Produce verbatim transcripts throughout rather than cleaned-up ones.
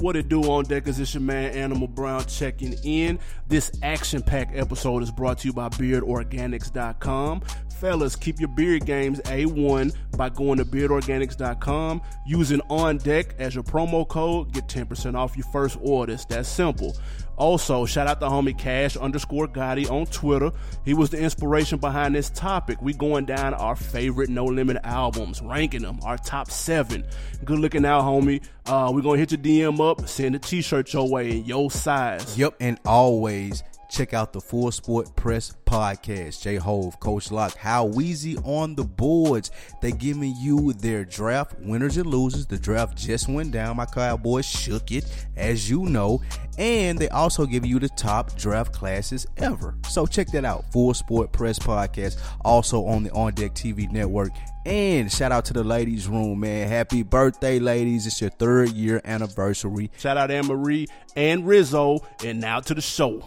What it do on deck is this your man Animal Brown checking in. This action-packed episode is brought to you by beard organics dot com. Fellas, keep your beard games A one by going to beard organics dot com. Using On Deck as your promo code, get ten percent off your first orders. That's simple. Also, shout out the homie Cash underscore Gotti on Twitter. He was the inspiration behind this topic. We going down our favorite No Limit albums, ranking them, our top seven. Good looking out, homie. Uh, we're going to hit your D M up, send a t-shirt your way in your size. Yep, and always check out the Full Sport Press podcast. J Hove, Coach Lock, How Weezy on the boards. They giving you their draft winners and losers. The draft just went down. My Cowboys shook it, as you know. And they also give you the top draft classes ever. So check that out. Full Sport Press podcast, also on the On Deck T V network. And shout out to the ladies room, man. Happy birthday, ladies. It's your third year anniversary. Shout out Anne Marie and Rizzo. And now to the show.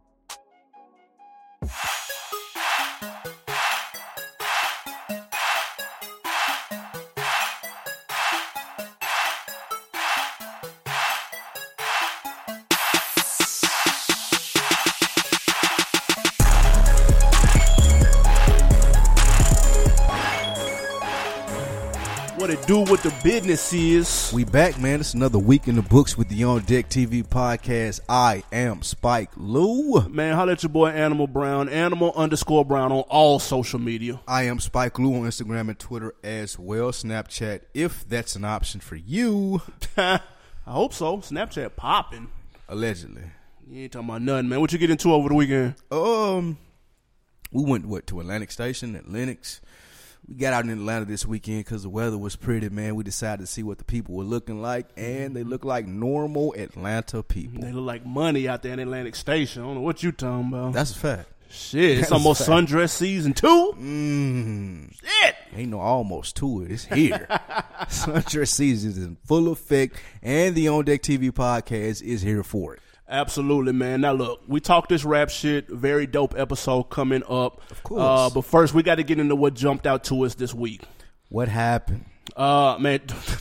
What it do with the business is. We back, man. It's another week in the books with the On Deck T V podcast. I am Spike Lou. Man, holla at your boy Animal Brown. Animal underscore Brown on all social media. I am Spike Lou on Instagram and Twitter as well. Snapchat, if that's an option for you. I hope so. Snapchat popping. Allegedly. You ain't talking about nothing, man. What you get into over the weekend? Um, we went, what, to Atlantic Station at Lennox. We got out in Atlanta this weekend because the weather was pretty, man. We decided to see what the people were looking like, and they look like normal Atlanta people. They look like money out there in Atlantic Station. I don't know what you talking about. That's a fact. Shit, it's That's almost sundress season two. Mm. Shit. Ain't no almost to it. It's here. Sundress season is in full effect, and the On Deck T V podcast is here for it. Absolutely, man. Now, look, we talked this rap shit. Very dope episode coming up. Of course. Uh, but first, we got to get into what jumped out to us this week. What happened? Uh, man,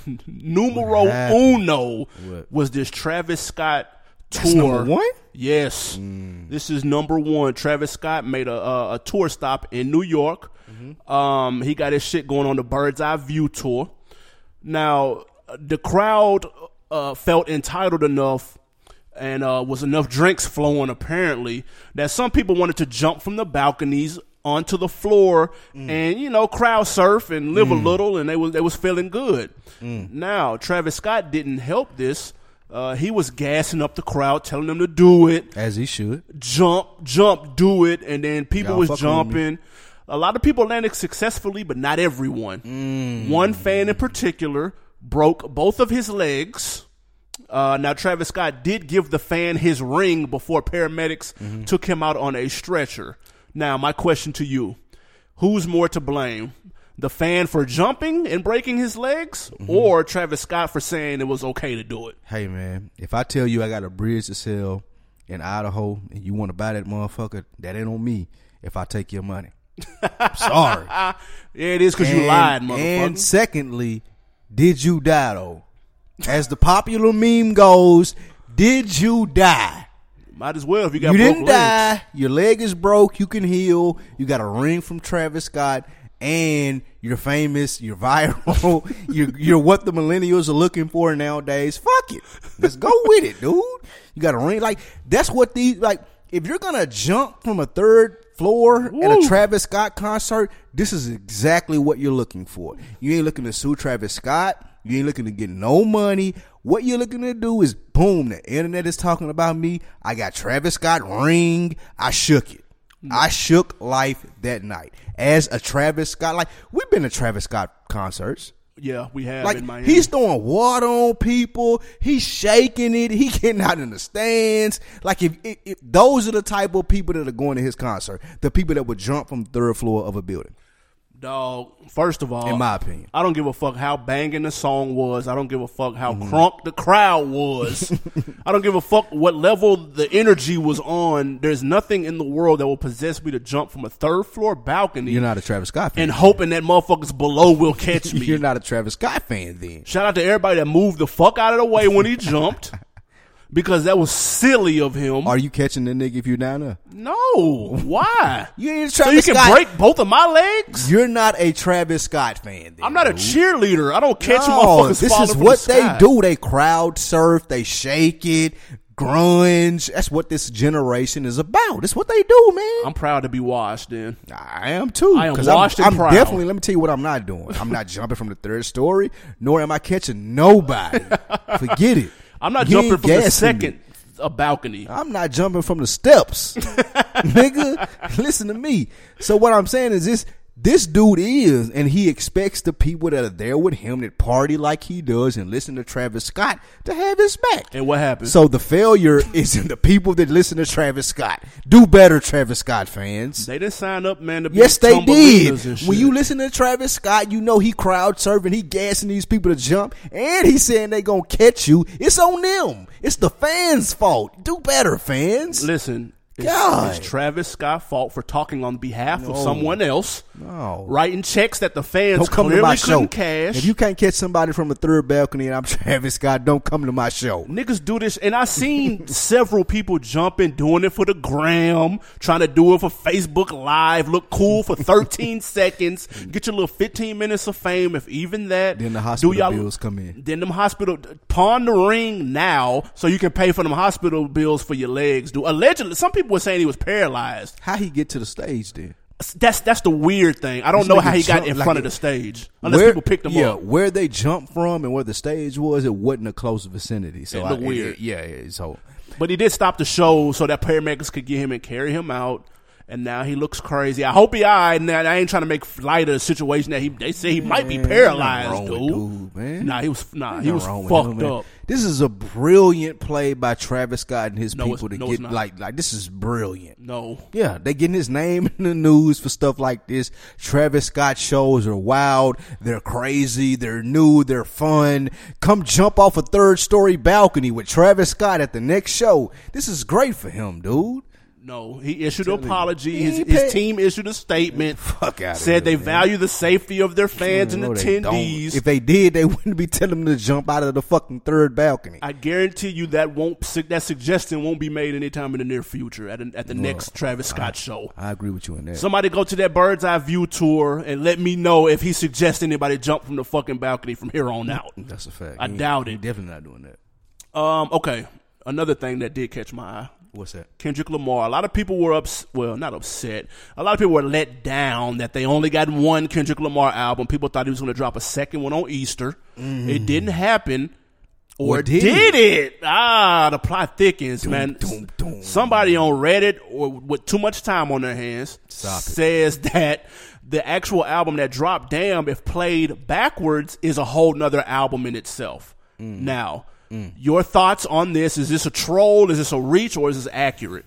numero uno What? was this Travis Scott tour. That's number one? Yes. Mm. This is number one. Travis Scott made a, a, a tour stop in New York. Mm-hmm. Um, he got his shit going on the Bird's Eye View tour. Now, the crowd uh, felt entitled enough and uh, was enough drinks flowing, apparently, that some people wanted to jump from the balconies onto the floor mm. and, you know, crowd surf and live mm. a little, and they was they was feeling good. Mm. Now, Travis Scott didn't help this. Uh, he was gassing up the crowd, telling them to do it. As he should. Jump, jump, do it. And then people Y'all was jumping. A lot of people landed successfully, but not everyone. Mm. One fan in particular broke both of his legs. Uh, now, Travis Scott did give the fan his ring before paramedics mm-hmm. took him out on a stretcher. Now, my question to you, who's more to blame? The fan for jumping and breaking his legs mm-hmm. or Travis Scott for saying it was okay to do it? Hey, man, if I tell you I got a bridge to sell in Idaho and you want to buy that motherfucker, that ain't on me if I take your money. I'm sorry. Yeah, it is because you lied, motherfucker. And secondly, did you die, though? As the popular meme goes, did you die? Might as well if you got You broke didn't legs. die. Your leg is broke. You can heal. You got a ring from Travis Scott. And you're famous. You're viral. you're, you're what the millennials are looking for nowadays. Fuck it. Let's go with it, dude. You got a ring. Like, that's what these, like, if you're going to jump from a third floor Woo. at a Travis Scott concert, this is exactly what you're looking for. You ain't looking to sue Travis Scott. You ain't looking to get no money. What you're looking to do is, boom, the internet is talking about me. I got Travis Scott ring. I shook it. I shook life that night. As a Travis Scott, like, we've been to Travis Scott concerts. Yeah, we have like, in Miami. He's throwing water on people. He's shaking it. He getting out in the stands. Like, if, if, if those are the type of people that are going to his concert, the people that would jump from the third floor of a building. Dog, first of all, in my opinion, I don't give a fuck how banging the song was. I don't give a fuck how mm-hmm. crunk the crowd was. I don't give a fuck what level the energy was on. There's nothing in the world that will possess me to jump from a third floor balcony. You're not a Travis Scott fan. And hoping that motherfuckers below will catch me. You're not a Travis Scott fan then. Shout out to everybody that moved the fuck out of the way when he jumped. because that was silly of him. Are you catching the nigga if you're down there? No. Why? You ain't So you Travis can Scott. break both of my legs? You're not a Travis Scott fan. Then, I'm not a dude. cheerleader. I don't catch No, motherfuckers this falling is from what the they sky. do. They crowd surf. They shake it. Grunge. That's what this generation is about. That's what they do, man. I'm proud to be washed then. I am too. I am 'cause washed I'm, and I'm proud. definitely. Let me tell you what I'm not doing. I'm not jumping from the third story, nor am I catching nobody. Forget it. I'm not You jumping ain't from the gassing second a balcony. I'm not jumping from the steps, nigga. Listen to me. So what I'm saying is this: this dude is, and he expects the people that are there with him that party like he does and listen to Travis Scott to have his back. And what happened? So the failure is in the people that listen to Travis Scott. Do better, Travis Scott fans. They didn't sign up, man, to be Yes, they did. tumbleweeders and shit. When you listen to Travis Scott, you know he crowd surfing, he gassing these people to jump, and he's saying they gonna catch you. It's on them. It's the fans' fault. Do better, fans. Listen, it's, God. it's Travis Scott's fault for talking on behalf of No. someone else, No. writing checks that the fans Don't come to clearly my show. couldn't cash. If you can't catch somebody from the third balcony and I'm Travis Scott, don't come to my show. Niggas do this, and I seen several people jumping, doing it for the gram, trying to do it for Facebook Live, look cool for thirteen seconds, get your little fifteen minutes of fame, if even that. Then the Do hospital y'all- bills come in. Then them hospital, pawn the ring now so you can pay for them hospital bills for your legs. Do allegedly, some people were saying he was paralyzed. How he get to the stage then? That's that's the weird thing. I don't This know nigga how he got jumped in like front it- of the stage unless Where- people picked him yeah, up. where they jumped from and where the stage was, it wasn't a close vicinity. So It I, looked weird. yeah, yeah. So But he did stop the show so that paramedics could get him and carry him out. And now he looks crazy. I hope he all right. Now I ain't trying to make light of the situation that he. They say he might be Man, paralyzed, ain't nothing wrong with dude. dude, man. Nah, he was. Nah, Ain't he nothing was wrong with fucked him, man. up. This is a brilliant play by Travis Scott and his No, people it's- to no, get it's not. like like this is brilliant. No, Yeah, they getting his name in the news for stuff like this. Travis Scott shows are wild. They're crazy. They're new. They're fun. Come jump off a third story balcony with Travis Scott at the next show. This is great for him, dude. no. He issued an Telling you. apology. He His, ain't his pay- team issued a statement. Fuck out. Said they man. value the safety of their fans and No, they don't. attendees. If they did, they wouldn't be telling them to jump out of the fucking third balcony. I guarantee you that won't that suggestion won't be made anytime in the near future at, a, at the next Travis Scott show. I agree with you on that. Somebody go to that Bird's Eye View tour and let me know if he suggests anybody jump from the fucking balcony from here on out. That's a fact. I He- doubt he it. Definitely not doing that. Um, okay, another thing that did catch my eye. What's that? Kendrick Lamar. A lot of people were ups. Well, not upset. A lot of people were let down that they only got one Kendrick Lamar album. People thought he was going to drop a second one on Easter. It didn't happen. Or Or did did it? Ah, the plot thickens, man. doom, doom. Somebody on Reddit or with too much time on their hands Stop it. says that the actual album that dropped, Damn, if played backwards, is a whole nother album in itself. Mm. Now, your thoughts on this? Is this a troll? Is this a reach? Or is this accurate?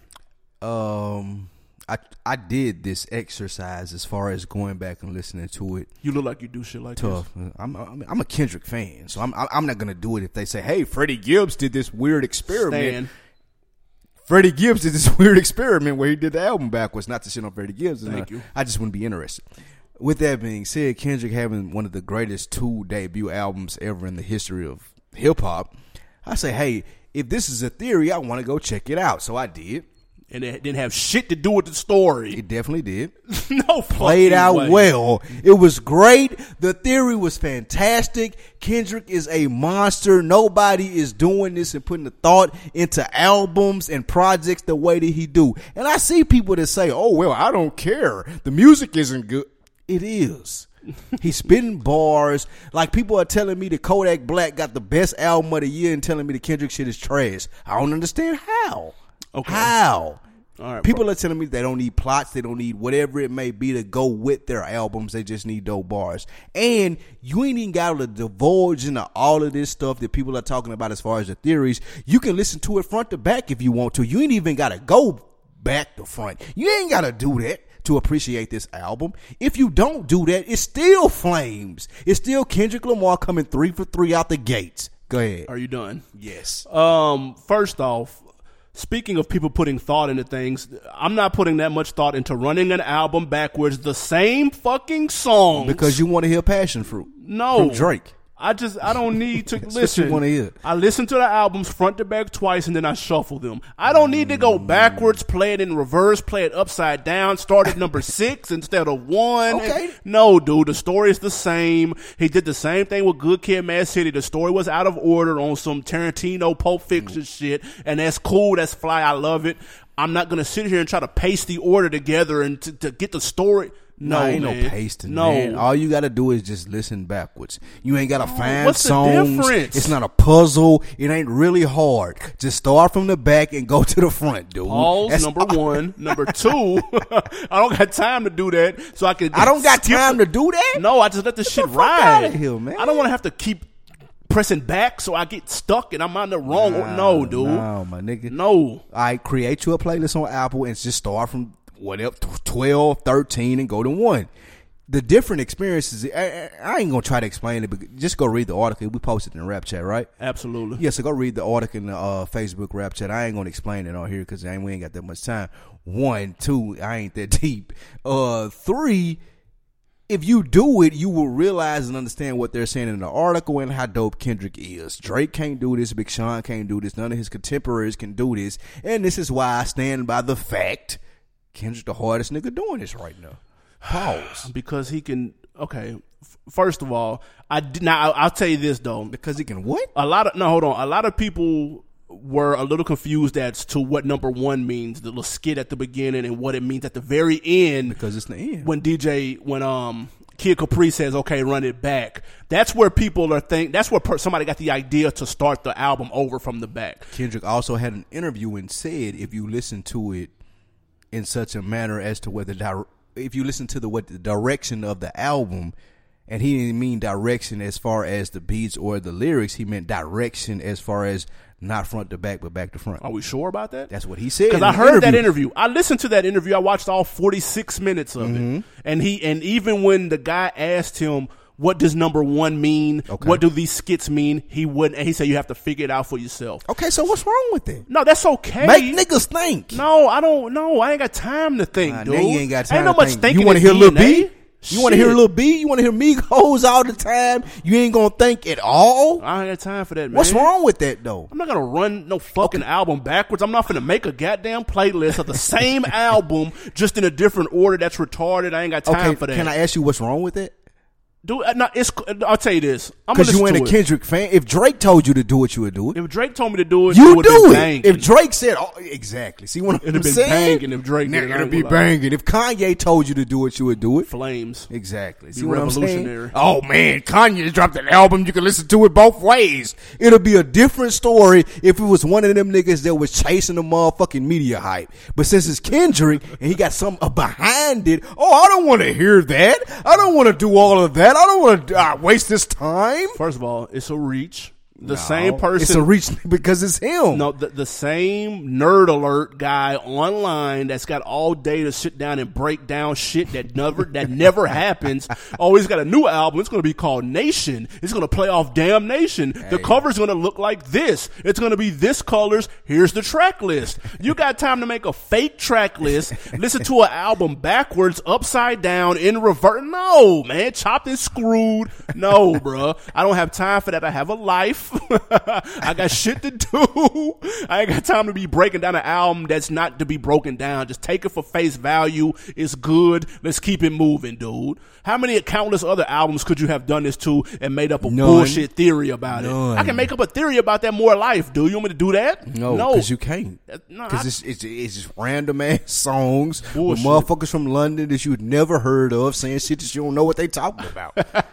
Um, I I did this exercise as far as going back and listening to it. You look like you do shit like Tough. I'm I'm, I'm a Kendrick fan, so I'm I'm not gonna do it if they say, "Hey, Freddie Gibbs did this weird this. experiment." Stan, Freddie Gibbs did this weird experiment where he did the album backwards. Not to shit on Freddie Gibbs. and, Thank uh, you. I just wouldn't be interested. With that being said, Kendrick having one of the greatest two debut albums ever in the history of hip hop, I say, hey, if this is a theory, I want to go check it out. So I did. and it didn't have shit to do with the story. It definitely did. No, Played fucking out way. well. It was great. The theory was fantastic. Kendrick is a monster. Nobody is doing this and putting the thought into albums and projects the way that he do. And I see people that say, "Oh well, I don't care. The music isn't good." It is. He's spitting bars. Like, people are telling me that Kodak Black got the best album of the year and telling me the Kendrick shit is trash. I don't understand how. Okay. How? All right, People are telling me they don't need plots, they don't need whatever it may be to go with their albums. They just need dope bars. And you ain't even got to divulge into all of this stuff that people are talking about as far as the theories. You can listen to it front to back if you want to. You ain't even got to go back to front. You ain't got to do that to appreciate this album. If you don't do that, it's still flames. It's still Kendrick Lamar coming three for three out the gates. Go ahead. Are you done? Yes. Um, first off, speaking of people putting thought into things, I'm not putting that much thought into running an album backwards, the same fucking song. Because you want to hear Passion Fruit no from Drake. I just I don't need to That's listen. what you wanna hear. I listen to the albums front to back twice and then I shuffle them. I don't need to go backwards, play it in reverse, play it upside down, start at number six instead of one. Okay. No, dude, the story is the same. He did the same thing with Good Kid, Mad City. The story was out of order on some Tarantino, Pulp Fiction mm. shit, and that's cool. That's fly. I love it. I'm not gonna sit here and try to paste the order together and to, to get the story. No, no, ain't man. no pasting. No, man. All you got to do is just listen backwards. You ain't got to find what's the songs. difference? It's not a puzzle. It ain't really hard. Just start from the back and go to the front, dude. Pause. That's number all. one. Number two. I don't got time to do that, so I can. I don't got skip time the, to do that. No, I just let the Get shit the fuck ride. outta here, man. I don't want to have to keep pressing back, so I get stuck and I'm on the wrong. Nah, no, dude. No, my nigga. No. All right, create you a playlist on Apple and just start from whatever twelve, thirteen, and go to one. The different experiences, I, I ain't gonna try to explain it, but just go read the article. We posted in the rap chat, right? Absolutely. Yeah, so go read the article in the uh, Facebook rap chat. I ain't gonna explain it on here because we ain't got that much time. One, two, I ain't that deep. Uh, three, if you do it, you will realize and understand what they're saying in the article and how dope Kendrick is. Drake can't do this. Big Sean can't do this. None of his contemporaries can do this. And this is why I stand by the fact Kendrick the hardest nigga doing this right now. Pause. Because he can. Okay. F- first of all, I did now. I'll tell you this though. Because he can what? A lot of no. Hold on. A lot of people were a little confused as to what number one means. The little skit at the beginning and what it means at the very end. Because it's the end. When D J when um Kid Capri says, "Okay, run it back." That's where people are think. That's where per- somebody got the idea to start the album over from the back. Kendrick also had an interview and said, if you listen to it in such a manner as to whether di- if you listen to the what the direction of the album, and he didn't mean direction as far as the beats or the lyrics, he meant direction as far as not front to back but back to front. Are we sure about that? That's what he said. Because I heard interview. that interview. I listened to that interview. I watched all forty-six minutes of mm-hmm. it, and he and even when the guy asked him, "What does number one mean? Okay. What do these skits mean?" He wouldn't. And he said, "You have to figure it out for yourself." Okay, so what's wrong with it? No, that's okay. Make niggas think. No, I don't. No, I ain't got time to think, nah, dude. Now you ain't got time. Ain't no to much think. thinking. You want to hear Lil B? You want to hear Shit. Lil B? You want to hear Migos all the time? You ain't gonna think at all. I ain't got time for that, man. What's wrong with that though? I'm not gonna run no fucking okay. album backwards. I'm not gonna make a goddamn playlist of the same album just in a different order. That's retarded. I ain't got time okay, for that. Can I ask you what's wrong with it? Dude, no, it's. I'll tell you this. Because you ain't a Kendrick fan. If Drake told you to do it, you would do it. If Drake told me to do it, you it do it. Banging. If Drake said, oh, exactly. See what I'm It'd have been saying? banging if Drake did it. It'd be banging. If Kanye told you to do it, you would do it. Flames. Exactly. See be what I'm saying? revolutionary. Oh man, Kanye dropped an album. You can listen to it both ways. It'll be a different story if it was one of them niggas that was chasing the motherfucking media hype. But since it's Kendrick and he got something behind it, oh, I don't want to hear that. I don't want to do all of that. I don't want to uh, waste this time. First of all, it's a reach. The no, same person. It's a reach because it's him. No, the, the same Nerd Alert guy online that's got all day to sit down and break down shit that never that never happens. Oh, he's got a new album. It's going to be called Nation. It's going to play off Damnation. Hey. The cover's going to look like this. It's going to be this colors. Here's the track list. You got time to make a fake track list. Listen to an album backwards, upside down, in reverse. No, man. Chopped and screwed. No, bruh. I don't have time for that. I have a life. I got shit to do. I ain't got time to be breaking down an album that's not to be broken down. Just take it for face value. It's good. Let's keep it moving, dude. How many countless other albums could you have done this to and made up a None. bullshit theory about None. it? I can make up a theory about that more life, dude. You want me to do that? No, because you can't. Because no, it's, it's, it's just random ass songs Bullshit. with motherfuckers from London that you'd never heard of saying shit that you don't know what they talking about.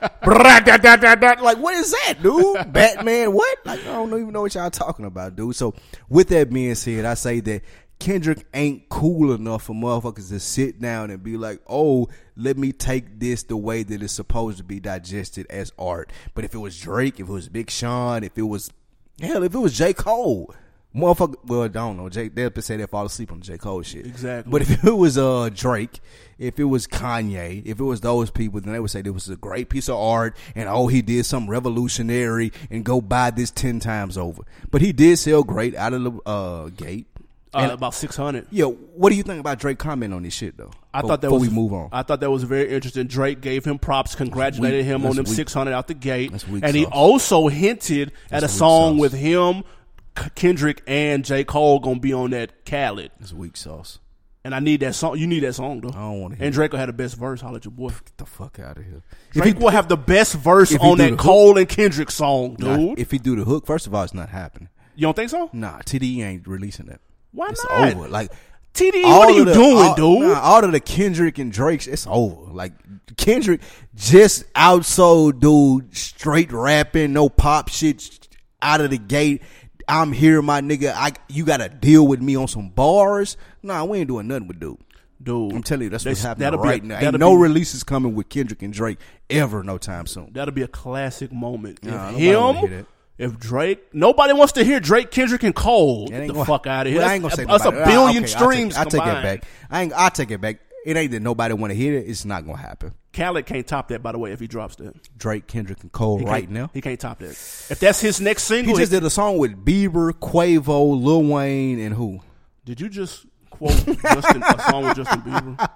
Like, what is that, dude? Batman, what? Like, I don't even know what y'all talking about, dude. So, with that being said, I say that Kendrick ain't cool enough for motherfuckers to sit down and be like, oh, let me take this the way that it's supposed to be digested as art. But if it was Drake, if it was Big Sean, if it was, hell, if it was J. Cole, motherfucker, well, I don't know, Jay, they'll say they fall asleep on the J. Cole shit. Exactly. But if it was uh Drake, if it was Kanye, if it was those people, then they would say this was a great piece of art and oh, he did something revolutionary and go buy this ten times over. But he did sell great out of the uh, gate. Uh, about six hundred. Yeah, what do you think about Drake comment on this shit though? I before, thought that before was we move on. I thought that was very interesting. Drake gave him props, congratulated weak. him That's on them weak. six hundred out the gate, That's weak and he sauce. also hinted at That's a weak song sauce. with him, K- Kendrick, and J. Cole gonna be on that Khaled. It's weak sauce. And I need that song. You need that song though. I don't want to hear. And Drake will have the best verse. Holla at your boy. Get the fuck out of here. Drake will have the best verse if he on do that the Cole and Kendrick song, dude. Nah, if he do the hook, first of all, it's not happening. You don't think so? Nah, T D E ain't releasing that. Why It's not? over. Like T D E, all what are you of the- doing, all, dude? Nah, all of the Kendrick and Drake's, it's over. Like Kendrick just outsold dude, straight rapping, no pop shit out of the gate. I'm here, my nigga. I you gotta deal with me on some bars. Nah, we ain't doing nothing with dude. Dude, I'm telling you, that's what's that's- happening that'll be right a- now. that'll Ain't no be- releases coming with Kendrick and Drake ever, no time soon. That'll be a classic moment. Nah, if nobody wanna hear him, that. if Drake, nobody wants to hear Drake, Kendrick, and Cole. It Get ain't the gonna- fuck out of here. Well, That's, I ain't gonna say that's a nobody. billion Ah, okay, streams I take, I take it combined. back. I ain't. I take it back. It ain't that nobody want to hear it. It's not gonna happen. Khaled can't top that, by the way, if he drops that. Drake, Kendrick, and Cole He right can't- now. He can't top that. If that's his next single, He just did a song with Bieber, Quavo, Lil Wayne, and who? did you just quote Justin, a song with Justin Bieber?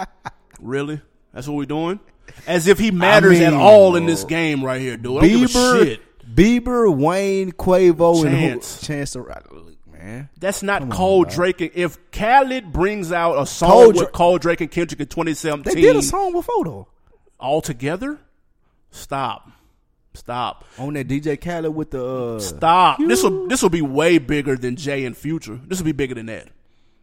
Really? That's what we're doing? As if he matters I at mean, all in this game right here, dude. I don't give a Bieber, shit. Bieber, Wayne, Quavo, Chance. and who? Chance the Rapper. Look, man. That's not Come on, Cole dog. Drake. And if Khaled brings out a song Cole with Dra- Cole Drake and Kendrick in twenty They seventeen did a song before though. all together, stop. Stop. On that D J Khaled with the uh, Stop. This will this will be way bigger than Jay and Future. This will be bigger than that.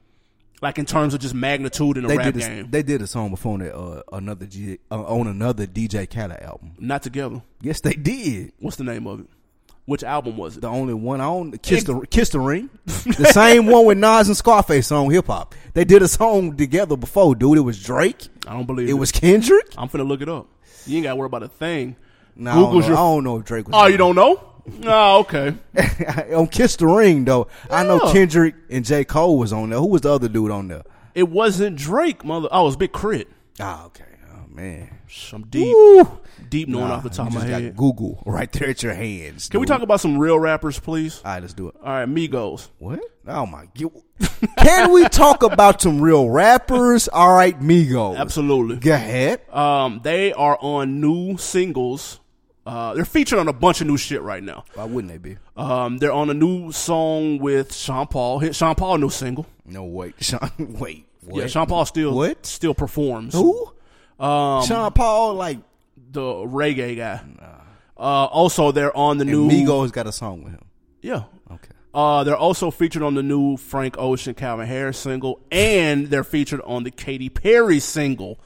Like in terms of just magnitude in the They rap did, a, game. they did a song before on that uh, another G, uh, on another D J Khaled album. Not together. Yes, they did. What's the name of it? Which album was it? The only one on Kiss the Kiss the Ring, the same one with Nas and Scarface on hip hop. They did a song together before, dude. It was Drake. I don't believe It it. was Kendrick. I'm finna look it up. You ain't got to worry about a thing. No, I don't, Google's know. your- I don't know if Drake was. Oh, you don't know? Oh, okay. on Kiss the Ring though. I know Yeah. Kendrick and J. Cole was on there. Who was the other dude on there? It wasn't Drake, mother. Oh, it was Big Crit. Ah, okay. Oh man. I'm deep. Woo. Deep knowing Nah, off the top you of my just head. got Google right there at your hands. Can we dude. talk about some real rappers, please? All right, let's do it. All right, Migos. What? Oh my god. Can we talk about some real rappers? All right, Migos. Absolutely. Go ahead. Um, they are on new singles. Uh, they're featured on a bunch of new shit right now. Why wouldn't they be? Um, they're on a new song with Sean Paul. Hit Sean Paul new single. No, wait. Sean, wait. What? Yeah, Sean Paul still What? still performs. Who? Um, Sean Paul, like, the reggae guy. Uh, also, they're on the and new Migos got a song with him. Yeah. Okay. Uh, they're also featured on the new Frank Ocean, Calvin Harris single, and they're featured on the Katy Perry single.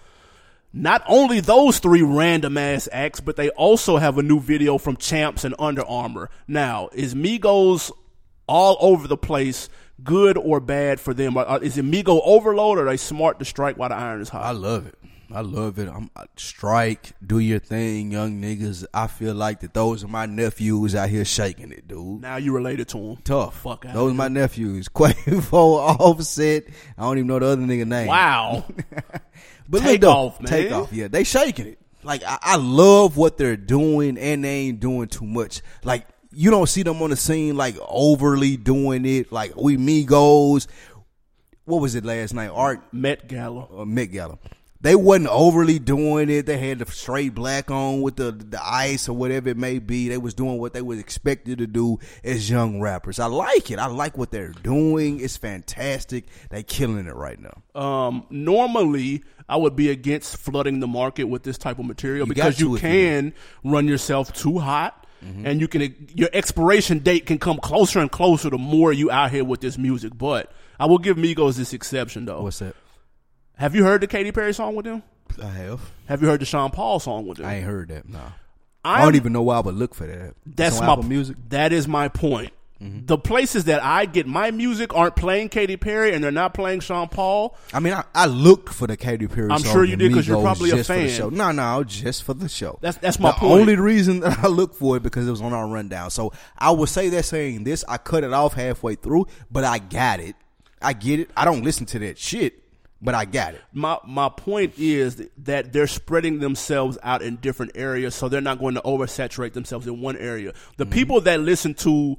Not only those three random ass acts, but they also have a new video from Champs and Under Armour. Now, is Migos all over the place, good or bad for them? Or, is it Migo overload, or are they smart to strike while the iron is hot? I love it. I love it. I'm I, strike, do your thing, young niggas. I feel like that those are my nephews out here shaking it, dude. Now you related to them. Tough. Fuck out Those of are my nephews. Quavo, Offset. I don't even know the other nigga name. Wow. But Take look though, off, man. Take off. Yeah, they shaking it. Like I, I love what they're doing, and they ain't doing too much. Like you don't see them on the scene like overly doing it. Like we Migos. What was it last night? Art Met Gala. uh, Met Gala. They wasn't overly doing it. They had the straight black on with the the ice or whatever it may be. They was doing what they was expected to do as young rappers. I like it. I like what they're doing. It's fantastic. They killing it right now. Um, normally, I would be against flooding the market with this type of material You because got to you if you can run yourself too hot, and you can your expiration date can come closer and closer the more you out here with this music. But I will give Migos this exception though. What's that? Have you heard the Katy Perry song with them? I have. Have you heard the Sean Paul song with them? I ain't heard that. No. I'm- I don't even know why I would look for that. That's It's on my Apple Music. That is my point. The places that I get my music aren't playing Katy Perry and they're not playing Sean Paul. I mean, I, I looked for the Katy Perry I'm song sure you with did 'cause you're Migos probably a just for the fan. show. No, no, just for the show. That's that's my the point. only reason that I looked for it because it was on our rundown. So I would say that saying this, I cut it off halfway through, but I got it. I get it. I don't listen to that shit, but I got it. My my point is that they're spreading themselves out in different areas, so they're not going to oversaturate themselves in one area. The Mm-hmm. people that listen to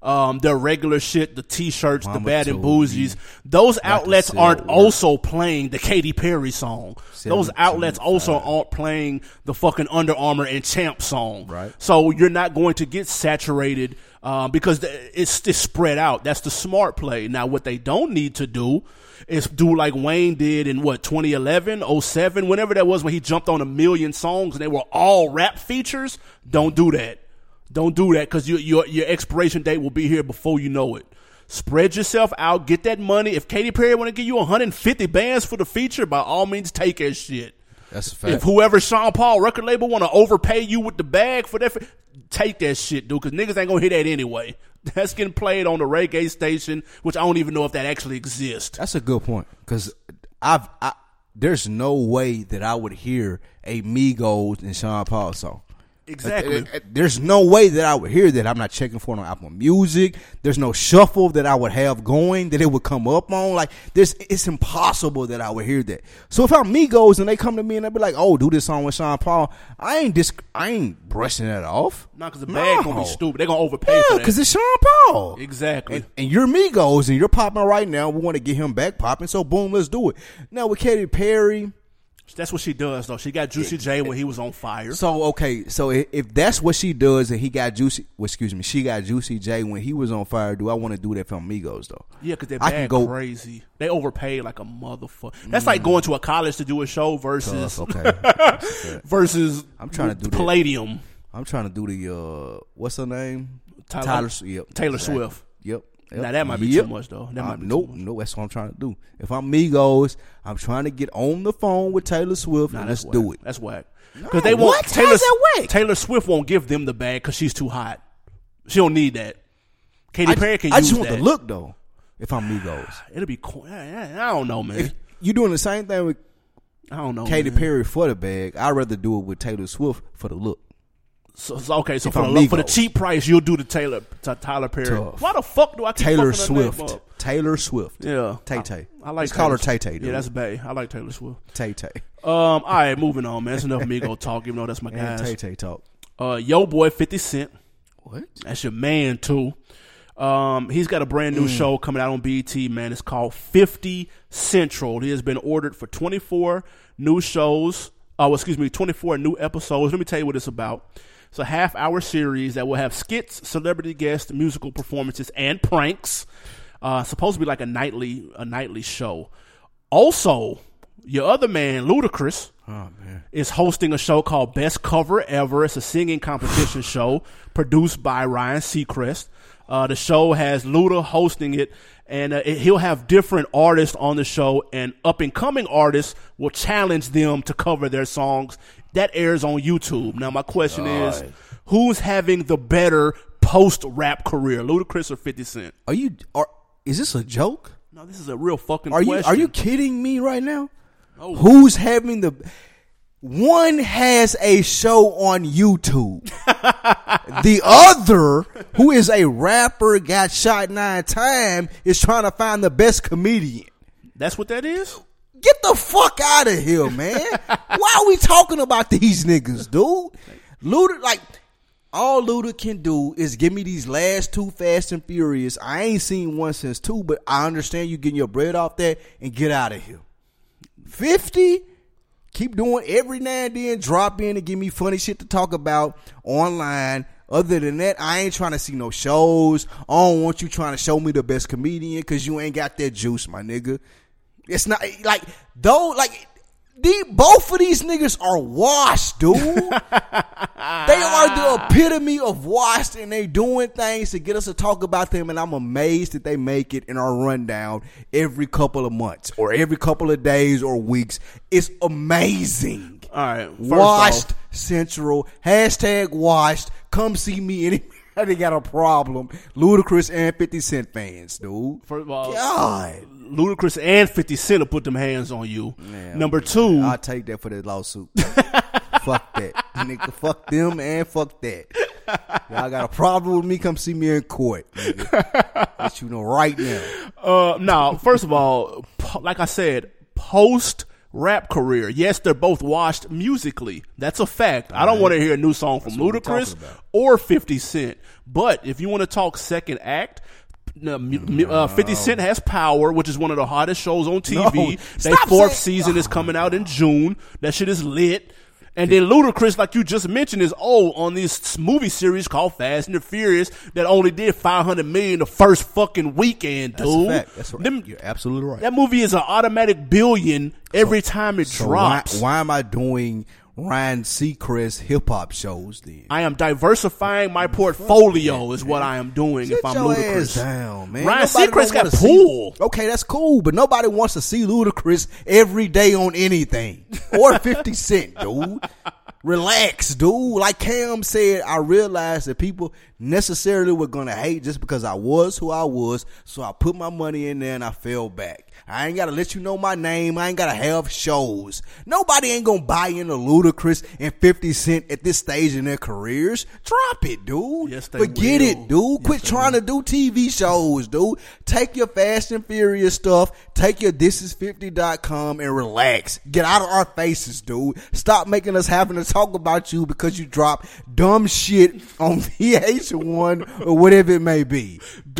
um, their regular shit, the T-shirts, Mama the Bad and told Bougies. me Those not to outlets sell aren't work. also playing the Katy Perry song. Those outlets also seventeen aren't playing the fucking Under Armour and Champ song. Right. So you're not going to get saturated um, because it's, it's spread out. That's the smart play. Now, what they don't need to do is do like Wayne did in what, twenty eleven, oh seven, whenever that was, when he jumped on a million songs and they were all rap features. Don't do that. Don't do that, because your, your your expiration date will be here before you know it. Spread yourself out. Get that money. If Katy Perry want to give you one hundred fifty bands for the feature, by all means, take that shit. That's a fact. If whoever Sean Paul record label want to overpay you with the bag for that, take that shit, dude, because niggas ain't going to hear that anyway. That's getting played on the reggae station, which I don't even know if that actually exists. That's a good point, because I've I, there's no way that I would hear a Migos and Sean Paul song. Exactly. Uh, uh, There's no way that I would hear that. I'm not checking for it on Apple Music. There's no shuffle that I would have going that it would come up on. Like, there's, it's impossible that I would hear that. So if I'm Migos and they come to me and they be like, "Oh, do this song with Sean Paul," I ain't dis- I ain't brushing that off. Not because the bag gonna be stupid. They're gonna overpay Yeah, for that. because it's Sean Paul. Exactly. And, and you're Migos and you're popping right now. We want to get him back popping. So boom, let's do it. Now with Katy Perry. That's what she does, though. She got Juicy J when he was on fire. So okay, so if, if that's what she does, and he got Juicy, well, excuse me, she got Juicy J when he was on fire. Do I want to do that for Amigos though? Yeah, because they're I can bad go- crazy. They overpay like a motherfucker. That's like going to a college to do a show versus Tough, okay. versus. I'm trying to do that. Palladium. I'm trying to do the uh, what's her name? Tyler- Tyler. Yep. Taylor exactly. Swift. Yep. Yep. Now that might be Yep. too much though. That Uh, might be nope, too much. nope. That's what I'm trying to do. If I'm Migos, I'm trying to get on the phone with Taylor Swift Nah, and that's let's do whack. it. That's whack. No, Because they won't. what? Taylor, How's that whack? Taylor Swift won't give them the bag because she's too hot. She don't need that. Katy I, Perry can I use just want that. the look though. If I'm Migos, It'll be cool. I, I don't know, man. if you doing the same thing with I don't know. Katy man. Perry for the bag, I'd rather do it with Taylor Swift for the look. So, so okay, so If for I'm the, for the Migos. cheap price, you'll do the Taylor to Tyler Perry. Tough. Why the fuck do I keep Taylor fucking her name Swift. up? Taylor Swift. Yeah, Tay Tay. I, I like. Let's call her Taylor Tay Tay, Swift. dude. Yeah, that's Bay. I like Taylor Swift. Tay Tay. Um, all right, moving on, man. That's enough Migo talk. Even though that's my And Tay guys. Tay talk. Uh, Yo boy, Fifty Cent. What? That's your man too. Um, he's got a brand new Mm. show coming out on B E T, man. It's called fifty Central. He has been ordered for twenty-four new shows. Oh, excuse me, twenty-four new episodes. Let me tell you what it's about. It's a half-hour series that will have skits, celebrity guests, musical performances, and pranks. Uh, supposed to be like a nightly, a nightly show. Also, your other man, Ludacris, Oh man. is hosting a show called Best Cover Ever. It's a singing competition show produced by Ryan Seacrest. Uh, the show has Luda hosting it, and uh, it, he'll have different artists on the show, and up-and-coming artists will challenge them to cover their songs. That airs on YouTube. Now, my question is, God. who's having the better post-rap career, Ludacris or fifty Cent? Are you? Are is this a joke? No, this is a real fucking Are you? question. Are you kidding me right now? Oh. Who's having the? One has a show on YouTube. The other, who is a rapper, got shot nine times, is trying to find the best comedian. That's what that is? Get the fuck out of here, man. Why are we talking about these niggas, dude? Luda, like, all Luda can do is give me these last two Fast and Furious. I ain't seen one since two, but I understand you getting your bread off that and get out of here. fifty, keep doing every now and then, drop in and give me funny shit to talk about online. Other than that, I ain't trying to see no shows. I don't want you trying to show me the best comedian because you ain't got that juice, my nigga. It's not like though. Like the both of these niggas are washed, dude. They are the epitome of washed, and they doing things to get us to talk about them. And I'm amazed that they make it in our rundown every couple of months or every couple of days or weeks. It's amazing. All right. First Washed off, Central. Hashtag washed. Come see me anytime they got a problem. Ludacris and fifty Cent fans, dude. first of all, God. Ludacris and fifty Cent will put them hands on you. Man, Number two, I'll take that for that lawsuit. Fuck that. Nigga, fuck them and fuck that. Y'all got a problem with me, come see me in court. Nigga. Let you know right now. uh, now, first of all, po- like I said, post rap career. Yes, they're both washed musically. That's a fact. All I don't right. want to hear a new song from Ludacris or fifty Cent. But if you want to talk second act, Uh, fifty Cent has Power, which is one of the hottest shows on T V. No, Their fourth saying, season oh, is coming out in June. That shit is lit. And then Ludacris, like you just mentioned, is old on this movie series called Fast and the Furious that only did five hundred million the first fucking weekend, dude. That's a fact. That's right. Them, You're absolutely right. That movie is an automatic billion every so, time it so drops. Why, why am I doing Ryan Seacrest hip hop shows then? I am diversifying my portfolio is what I am doing. Sit if I'm your Ludacris. Ass down, man. Ryan Nobody Seacrest got Pool. Pool. Okay, that's cool, but nobody wants to see Ludacris every day on anything. Or fifty Cent, dude. Relax, dude. Like Cam said, I realized that people necessarily were going to hate just because I was who I was. So I put my money in there and I fell back. I ain't got to let you know my name. I ain't got to have shows. Nobody ain't going to buy into Ludacris and fifty Cent at this stage in their careers. Drop it, dude. Yes, they Forget will. it, dude. Yes, Quit trying will. to do T V shows, dude. Take your Fast and Furious stuff. Take your this is fifty dot com and relax. Get out of our faces, dude. Stop making us having to talk about you because you drop dumb shit on V H one or whatever it may be.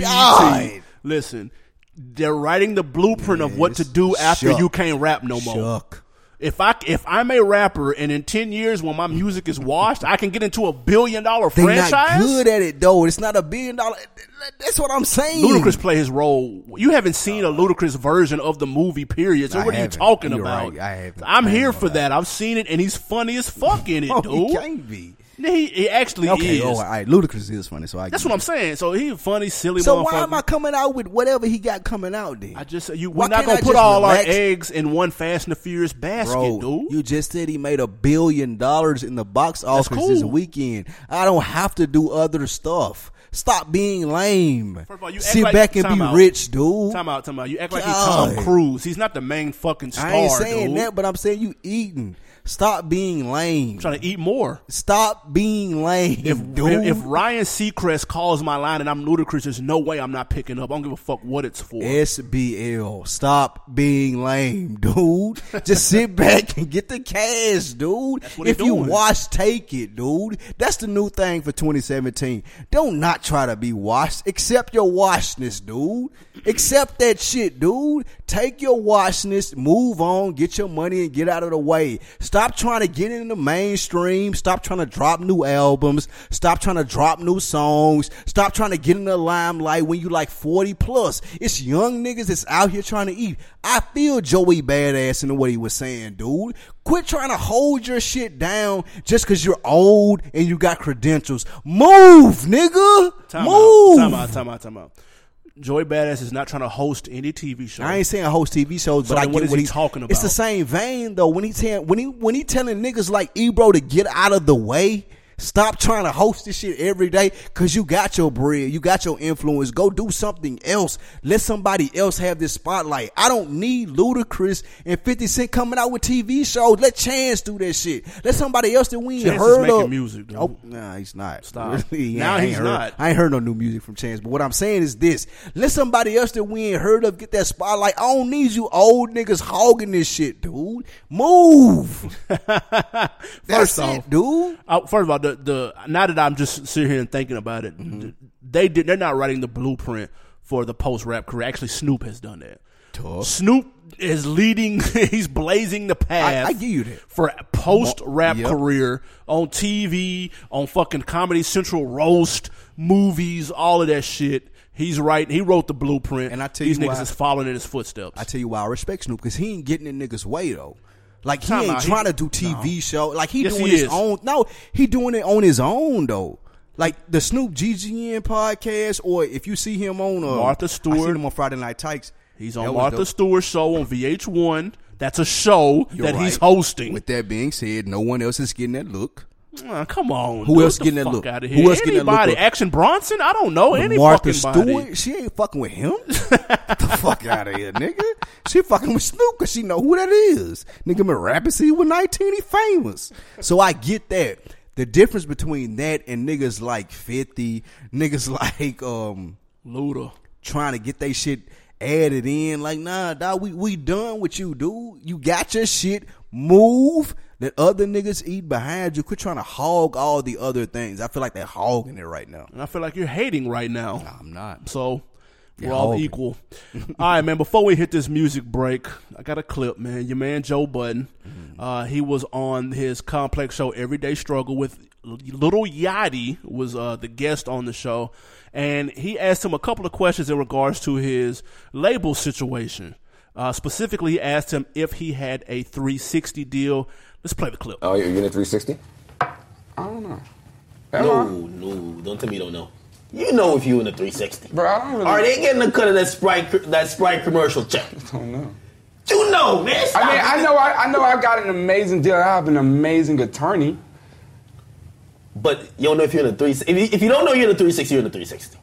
God. Listen, they're writing the blueprint yes. of what to do after Shuck. you can't rap no more. Shuck. If I if I'm a rapper and in ten years when my music is washed, I can get into a billion dollar They're franchise. Not good at it though. It's not a billion dollar. That's what I'm saying. Ludacris play his role. You haven't seen a Ludacris version of the movie, period. So I what are you haven't. talking You're about? Right. I haven't. I'm I here haven't for that. I've seen it, and he's funny as fuck in it, oh, dude. He can't be. He, he actually okay, is. Oh, all right. Ludacris is funny, so I. That's what I'm saying. So he's funny, silly. So why am I coming out with whatever he got coming out then? I just you. Why We're not gonna I put all relax? our eggs in one Fast and the Furious basket, Bro, dude. You just said he made a billion dollars in the box office cool. this weekend. I don't have to do other stuff. Stop being lame. First of all, you Sit act back like, and be out. rich, dude. Time out, time out. You act like God. he's Tom Cruise. He's not the main fucking star, I ain't saying dude. that, but I'm saying you eating. Stop being lame. I'm trying to eat more. Stop being lame, if, dude. If Ryan Seacrest calls my line and I'm Ludacris, there's no way I'm not picking up. I don't give a fuck what it's for. S B L. Stop being lame, dude. Just sit back and get the cash, dude. If you doing. wash, take it, dude. That's the new thing for twenty seventeen. Don't not try to be washed. Accept your washness, dude. Accept that shit, dude. Take your washness, move on, get your money and get out of the way. Stop trying to get in the mainstream. Stop trying to drop new albums. Stop trying to drop new songs. Stop trying to get in the limelight when you like forty plus. It's young niggas that's out here trying to eat. I feel Joey Badass in what he was saying, dude. Quit trying to hold your shit down just because you're old and you got credentials. Move, nigga. Time Move. Out, time out, time out, time out. Joey Badass is not trying to host any T V show. I ain't saying host T V shows, so but I get what is what he he's talking about. It's the same vein though. When he tell, when he when he telling niggas like Ebro to get out of the way. Stop trying to host this shit every day because you got your bread. You got your influence. Go do something else. Let somebody else have this spotlight. I don't need Ludacris and fifty Cent coming out with T V shows. Let Chance do that shit. Let somebody else that we ain't Chance heard is making of. music, dude. Oh, nah, he's not. Stop. Really, now I he's heard, not. I ain't heard no new music from Chance. But what I'm saying is this. Let somebody else that we ain't heard of get that spotlight. I don't need you old niggas hogging this shit, dude. Move. First That's off, it, dude. Uh, first of all, the, the now that I'm just sitting here and thinking about it, mm-hmm. they did. They're not writing the blueprint for the post rap career. Actually, Snoop has done that. Tough. Snoop is leading. He's blazing the path. I, I give you that for post rap yep. career on T V, on fucking Comedy Central, roast movies, all of that shit. He's right. He wrote the blueprint, and I tell these you niggas why, is following in his footsteps. I tell you why I respect Snoop because he ain't getting in niggas' way though. Like he Time ain't out. trying He- to do T V no. show. Like he Yes, doing he his is. own. No, he doing it on his own though. Like the Snoop G G N podcast, or if you see him on uh, Martha Stewart. I seen him on Friday Night Tykes. He's That on was Martha dope. Stewart's show on V H one. That's a show You're that right. he's hosting. With that being said, no one else is getting that look. Uh, come on. Who dude, else get getting the that fuck look? Outta here. Who else getting that look Anybody? up? Action Bronson? I don't know. Any Martha fucking body. Stewart, she ain't fucking with him. Get the fuck out of here, nigga. She fucking with Snoop because she know who that is. Nigga been rapping since he was nineteen, he famous. So I get that. The difference between that and niggas like fifty, niggas like um Luda. trying to get they shit added in. Like, nah, dog, we, we done with you, dude. You got your shit. Move. Let other niggas eat behind you. Quit trying to hog all the other things. I feel like they're hogging it right now. And I feel like you're hating right now. Nah, I'm not. So we're You're all hogging. equal. All right, man, before we hit this music break, I got a clip, man. Your man Joe Budden, Mm-hmm. uh, he was on his Complex show, Everyday Struggle, with Little Yachty was uh, the guest on the show. And he asked him a couple of questions in regards to his label situation. Uh, specifically, he asked him if he had a three sixty deal. Let's play the clip. Oh, you're in a three sixty? I don't know. Am No, I? no, don't tell me you don't know. You know if you in a three sixty. Bro, I don't really. Are they getting a cut of that Sprite that Sprite commercial check? I don't know. You know, man. Stop I mean, it. I know, I, I know, I got an amazing deal. I have an amazing attorney. But you don't know if you're in a three. If you, if you don't know you're in a three sixty, you're in a three sixty.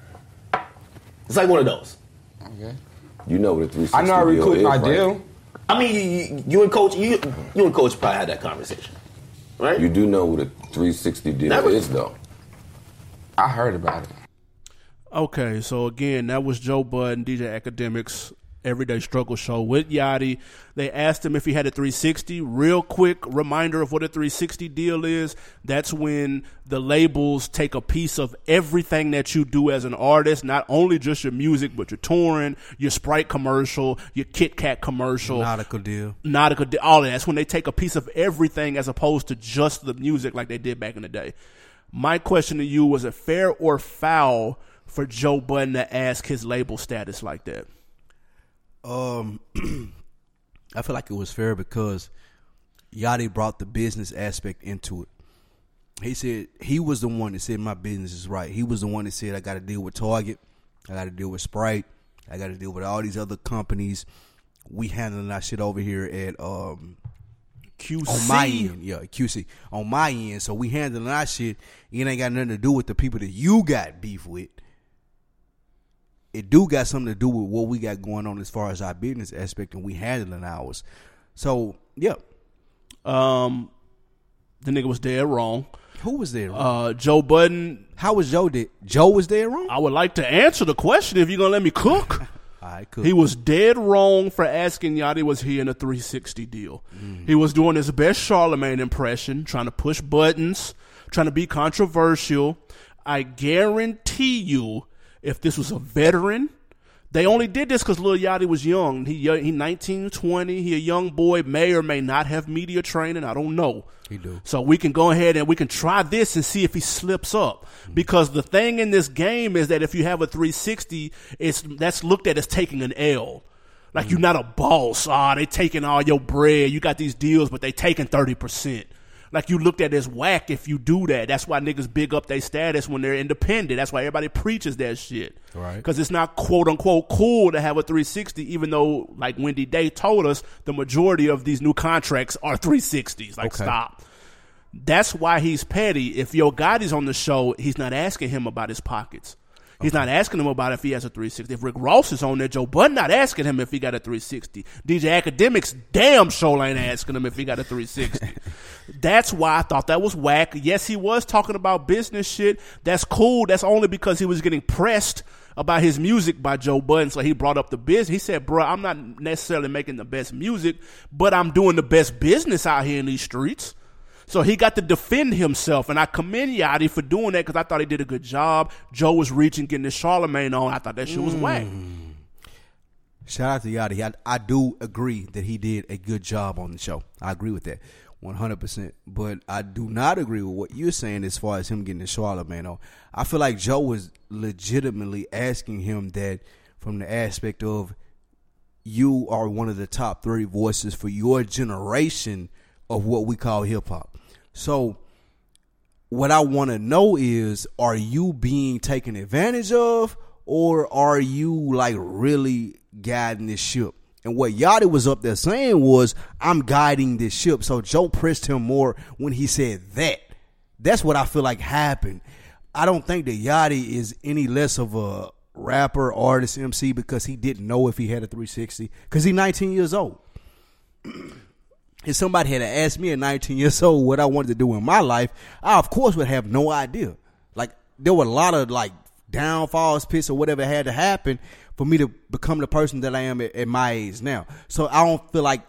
It's like one of those. Okay. You know what a three sixty I know I deal recruit is, my right? deal. I mean, you, you, you and Coach, you, you and Coach probably had that conversation, right? You do know what a three sixty deal Never- is, though. I heard about it. Okay, so again, that was Joe Budden, D J Academics, Everyday Struggle Show with Yachty. They asked him if he had a three sixty. Real quick reminder of what a three sixty deal is. That's when the labels take a piece of everything that you do as an artist, not only just your music, but your touring, your Sprite commercial, your Kit Kat commercial. Nautical deal. Nautica, all of that. That's when they take a piece of everything as opposed to just the music like they did back in the day. My question to you, was it fair or foul for Joe Budden to ask his label status like that? Um, I feel like it was fair because Yachty brought the business aspect into it. He said he was the one that said my business is right. He was the one that said I got to deal with Target, I got to deal with Sprite, I got to deal with all these other companies. We handling our shit over here at um Q C. on my end, yeah, Q C on my end. So we handling our shit. It ain't got nothing to do with the people that you got beef with. It do got something to do with what we got going on as far as our business aspect, and we handling ours. So, yeah. Um, the nigga was dead wrong. Who was there? Uh, Joe Budden. How was Joe dead? Joe was there wrong? I would like to answer the question if you're gonna let me cook. All right, cool. He was dead wrong for asking Yachty was he in a three sixty deal. Mm. He was doing his best Charlemagne impression, trying to push buttons, trying to be controversial. I guarantee you, if this was a veteran, they only did this because Lil Yachty was young. He he nineteen, twenty. He a young boy, may or may not have media training. I don't know. He do. So we can go ahead and we can try this and see if he slips up. Because the thing in this game is that if you have a three sixty, it's that's looked at as taking an L. Like you're not a boss. Ah, they taking all your bread. You got these deals, but they taking thirty percent. Like you looked at as whack if you do that. That's why niggas big up their status when they're independent. That's why everybody preaches that shit. Right. Because it's not quote unquote cool to have a three sixty, even though, like Wendy Day told us, the majority of these new contracts are three sixties. Like, Okay. stop. That's why he's petty. If Yo Gotti's on the show, he's not asking him about his pockets. He's not asking him about if he has a three sixty. If Rick Ross is on there, Joe Budden not asking him if he got a three sixty. D J Academics damn sure ain't asking him if he got a three sixty. That's why I thought that was whack. Yes, he was talking about business shit. That's cool. That's only because he was getting pressed about his music by Joe Budden, so he brought up the business. He said, bro, I'm not necessarily making the best music, but I'm doing the best business out here in these streets. So he got to defend himself, and I commend Yachty for doing that because I thought he did a good job. Joe was reaching, getting his Charlemagne on. I thought that shit was whack. Shout out to Yachty. I, I do agree that he did a good job on the show. I agree with that one hundred percent. But I do not agree with what you're saying as far as him getting the Charlemagne on. I feel like Joe was legitimately asking him that from the aspect of you are one of the top three voices for your generation of what we call hip-hop. So what I want to know is, are you being taken advantage of, or are you like really guiding this ship? And what Yachty was up there saying was, I'm guiding this ship. So Joe pressed him more when he said that. That's what I feel like happened. I don't think that Yachty is any less of a rapper, artist, M C because he didn't know if he had a three sixty because he's nineteen years old. If somebody had asked me at nineteen years old what I wanted to do in my life, I of course would have no idea. Like there were a lot of like downfalls, pits, or whatever had to happen for me to become the person that I am at, at my age now. So I don't feel like,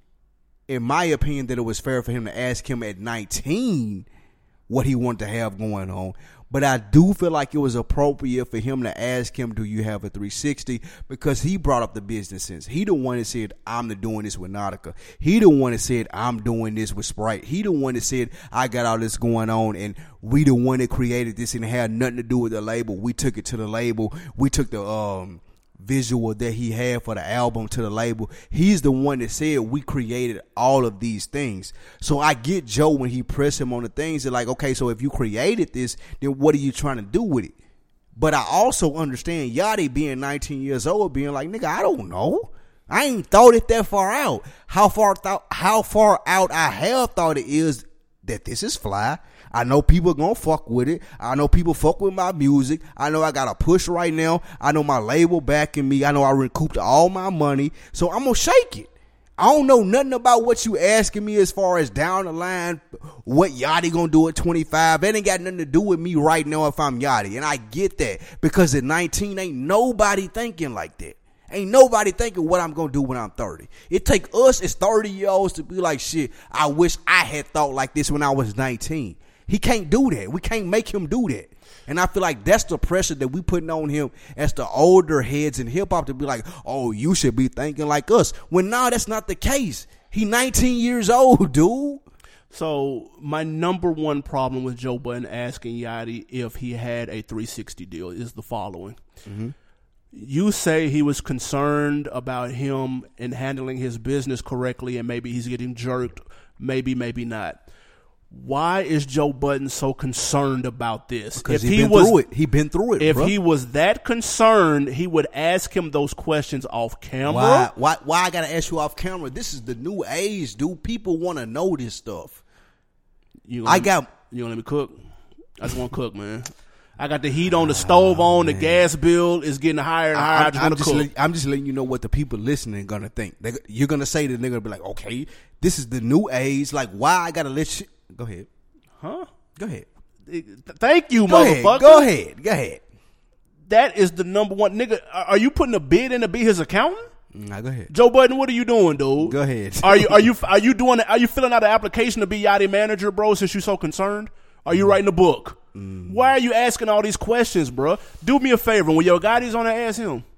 in my opinion, that it was fair for him to ask him at nineteen what he wanted to have going on. But I do feel like it was appropriate for him to ask him, do you have a three sixty? Because he brought up the business sense. He the one that said, I'm the doing this with Nautica. He the one that said, I'm doing this with Sprite. He the one that said, I got all this going on, and we the one that created this and it had nothing to do with the label. We took it to the label. We took the um visual that he had for the album to the label. He's the one that said we created all of these things. So I get Joe when he pressed him on the things that like, okay, so if you created this, then what are you trying to do with it? But I also understand Yachty being nineteen years old, being like, nigga, I don't know. I ain't thought it that far out. How far thought, how far out I have thought it is that this is fly. I know people gonna fuck with it. I know people fuck with my music. I know I got a push right now. I know my label backing me. I know I recouped all my money. So I'm gonna shake it. I don't know nothing about what you asking me as far as down the line, what Yachty gonna do at twenty-five. That ain't got nothing to do with me right now if I'm Yachty. And I get that because at nineteen ain't nobody thinking like that. Ain't nobody thinking what I'm going to do when I'm thirty. It take us as thirty-year-olds to be like, shit, I wish I had thought like this when I was nineteen. He can't do that. We can't make him do that. And I feel like that's the pressure that we putting on him as the older heads in hip-hop to be like, oh, you should be thinking like us. When, no, that's not the case. He nineteen years old, dude. So my number one problem with Joe Budden asking Yachty if he had a three sixty deal is the following. Mm-hmm. You say he was concerned about him and handling his business correctly, and maybe he's getting jerked, maybe, maybe not. Why is Joe Budden so concerned about this? Because if he, he been was, through it. He been through it. If bro. he was that concerned, he would ask him those questions off camera. Why? Why? Why I gotta ask you off camera? This is the new age, dude. People want to know this stuff. You I me, got. You gonna let me cook? I just want to cook, man. I got the heat on, the stove on, the gas bill is getting higher and higher. I, I just I'm, want to just cook. let, I'm just letting you know what the people listening gonna think. They, you're gonna say that they're gonna be like, okay, this is the new age. Like, why I gotta let you? Go ahead. Huh? Go ahead. Thank you, Go motherfucker. ahead. Go ahead. Go ahead. That is the number one nigga. Are you putting a bid in to be his accountant? Nah, go ahead. Joe Budden, what are you doing, dude? Go ahead. Are you are you are you doing? Are you filling out an application to be Yachty manager, bro? Since you're so concerned, are you mm. writing a book? Mm. Why are you asking all these questions, bro? Do me a favor. When your Gotti's on there, ask him.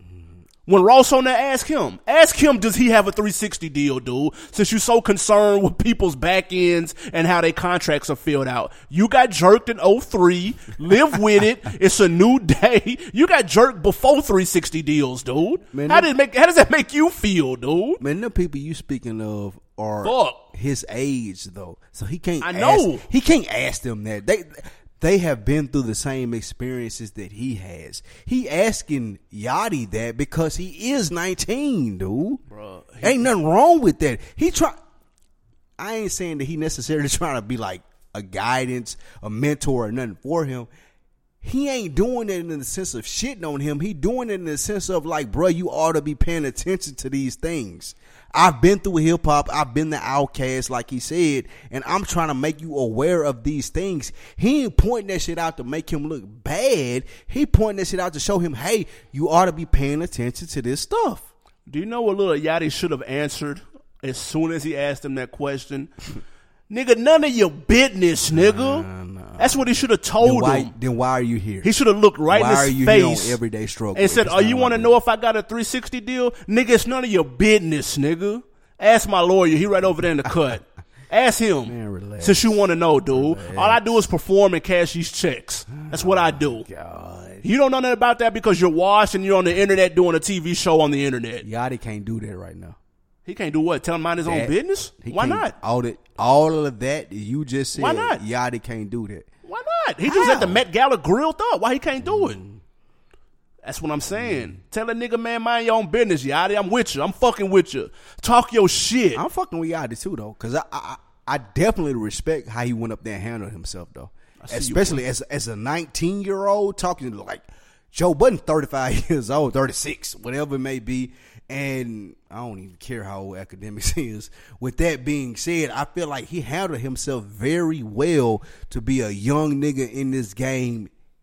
When Ross on there, ask him. Ask him, does he have a three sixty deal, dude? Since you're so concerned with people's back ends and how their contracts are filled out. You got jerked in oh three. Live with it. It's a new day. You got jerked before three sixty deals, dude. Man, how, did it make, how does that make you feel, dude? Man, the people you speaking of are Fuck. his age, though. So he can't I know. Ask, he can't ask them that. They... They have been through the same experiences that he has. He asking Yachty that because he is nineteen, dude. Bro, he, ain't nothing wrong with that. He try. I ain't saying that he necessarily trying to be like a guidance, a mentor, or nothing for him. He ain't doing it in the sense of shitting on him. He doing it in the sense of like, bro, you ought to be paying attention to these things. I've been through hip hop. I've been the outcast, like he said, and I'm trying to make you aware of these things. He ain't pointing that shit out to make him look bad. He pointing that shit out to show him, hey, you ought to be paying attention to this stuff. Do you know what little Yachty should have answered as soon as he asked him that question? Nigga, none of your business, nigga. Nah, nah. That's what he should have told then why, him. Then why are you here? He should have looked right why in his are you face here on Everyday Struggle and said, "Oh, you want to know if I got a three sixty deal, nigga? It's none of your business, nigga. Ask my lawyer. He right over there in the cut. Ask him. Man, relax. Since you want to know, dude. Relax. All I do is perform and cash these checks. That's what I do. God. You don't know nothing about that because you're washed and you're on the internet doing a T V show on the internet. Yachty can't do that right now. He can't do what? Tell him mind his that, own business? Why not? All that, all of that you just said. Why not? Yachty can't do that. Why not? He just at the Met Gala grilled up. Why he can't do it? That's what I'm saying. Mm. Tell a nigga, man, mind your own business, Yachty. I'm with you. I'm fucking with you. Talk your shit. I'm fucking with Yachty too, though, because I, I I definitely respect how he went up there and handled himself, though. Especially as as a nineteen year old talking to like Joe Budden, thirty-five years old, thirty-six, whatever it may be. And I don't even care how old Academics is. With that being said, I feel like he handled himself very well to be a young nigga in this game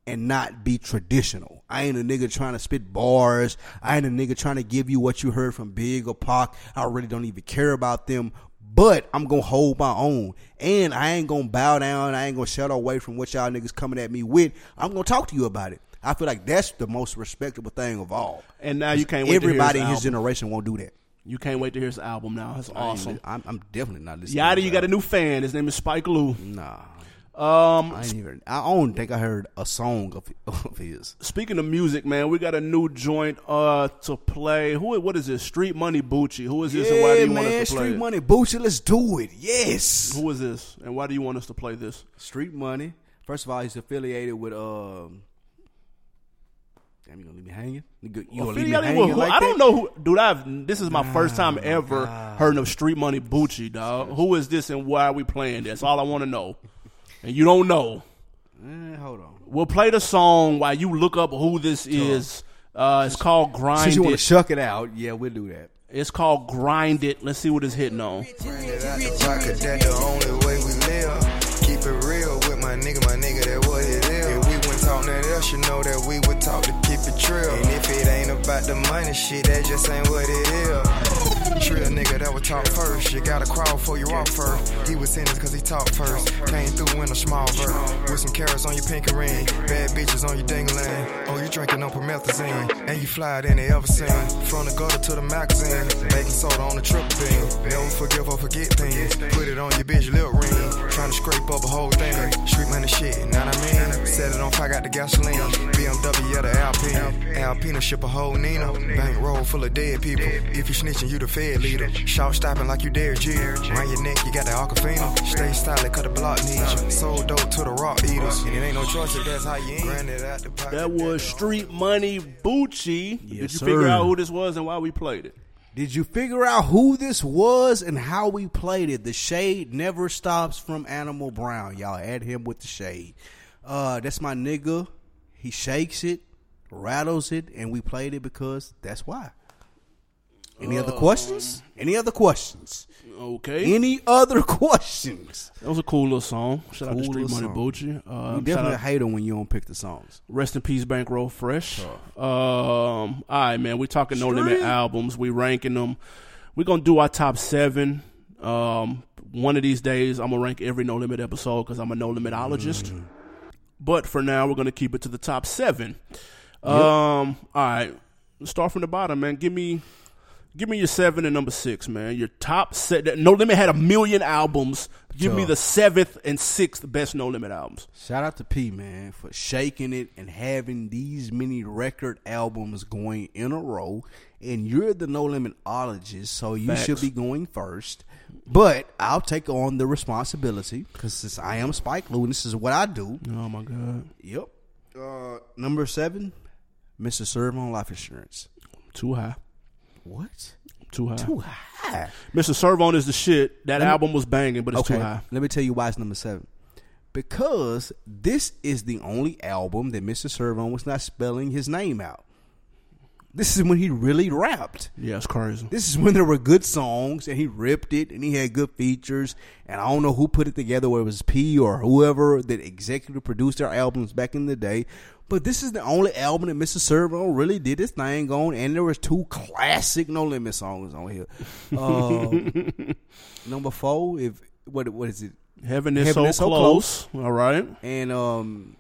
and not be traditional. I ain't a nigga trying to spit bars. I ain't a nigga trying to give you what you heard from Big or Pac. I really don't even care about them. But I'm going to hold my own. And I ain't going to bow down. I ain't going to shut away from what y'all niggas coming at me with. I'm going to talk to you about it. I feel like that's the most respectable thing of all. And now you can't wait Everybody to hear his in his album. generation won't do that. You can't wait to hear his album now. It's awesome. I'm, I'm definitely not listening. Yachty, to you that. got a new fan. His name is Spike Lee. Nah. Um, I ain't even. I don't think I heard a song of, of his. Speaking of music, man, we got a new joint uh to play. Who? What is this? Street Money Bucci. Who is this, Yeah, and why do you man, want us to play Street it? Money Bucci. Let's do it. Yes. Who is this, and why do you want us to play this? Street Money. First of all, he's affiliated with. Um, damn, you gonna leave me hanging? You gonna leave me Affiliated hanging with who? like I don't that? know who, dude. I've this is my first time ever heard of Street Money Bucci, dog. Who is this, and why are we playing this? All I want to know, and you don't know. Eh, hold on. We'll play the song while you look up who this is. Uh, it's called Grind Since you want It. to shuck it out, yeah, we'll do that. It's called Grind It. Let's see what it's hitting on. Bring it out the pocket, that the only way we live. Keep it real with my nigga, my nigga, that what it is. If we wouldn't talk nothing else, you know that we would talk to keep it trill. And if it ain't about the money shit, that just ain't what it is. Trill nigga that would talk first. You gotta crawl before you walk first. He was sentenced cause he talked first. Came through in a small vert. With some carrots on your pinky ring. Bad bitches on your dingling. Oh, you drinking on promethazine. And you fly than they ever seen. From the gutter to the magazine. Baking soda on the triple beam. Never forgive or forget things. Put it on your bitch lip ring. Trying to scrape up a whole thing. Street money shit, know what I mean? Set it on fire, got the gasoline. B M W, yeah, the Alpine. Alpina ship a whole Nina. Bank roll full of dead people. If you snitching, you the Fed leader. Shout stopping like you Derek G. Round your neck, you got the Aquafina. Stay stylish, cut the block needs you. Sold dope to the rock eaters. And it ain't no choice if that's how you ain't. Granted out the pocket. That was Street Money Bucci. Did you sir. figure out who this was and why we played it? Did you figure out who this was and how we played it? The shade never stops from Animal Brown. Y'all add him with the shade. Uh, that's my nigga. He shakes it, rattles it, and we played it because that's why. Any other questions? Any other questions? Okay. Any other questions? That was a cool little song. Shout out to Cool Street little Money song. Bucci. Uh, You definitely shout out- hate him when you don't pick the songs. Rest in peace, Bankroll Fresh. Um, all right, man. We talking No Limit Street. albums. We ranking them. We're gonna do our top seven. Um, one of these days, I'm gonna rank every No Limit episode because I'm a No Limitologist. Mm. But for now, we're gonna keep it to the top seven. Um, all right. Let's start from the bottom, man. Give me, give me your seven and number six, man. Your top set. No Limit had a million albums. Give me Sure. the seventh and sixth best No Limit albums. Shout out to P, man, for shaking it and having these many record albums going in a row. And you're the No Limitologist, so you Facts. should be going first. But I'll take on the responsibility because since I am Spike Lee, and this is what I do. Oh my god. Yep. Uh, number seven, Mister Servon Life Insurance. Too high. What? Too high. Too high. Mister Servon is the shit. That Let me- album was banging, but it's Okay, too high. let me tell you why it's number seven. Because this is the only album that Mister Servon was not spelling his name out. This is when he really rapped. Yeah, it's crazy. This is when there were good songs and he ripped it and he had good features. And I don't know who put it together, whether it was P or whoever that executive produced their albums back in the day. But this is the only album that Mister Servon really did his thing on. And there was two classic No Limit songs on here. Uh, number four, if what what is it? Heaven is, Heaven so, is so close. All right. And um,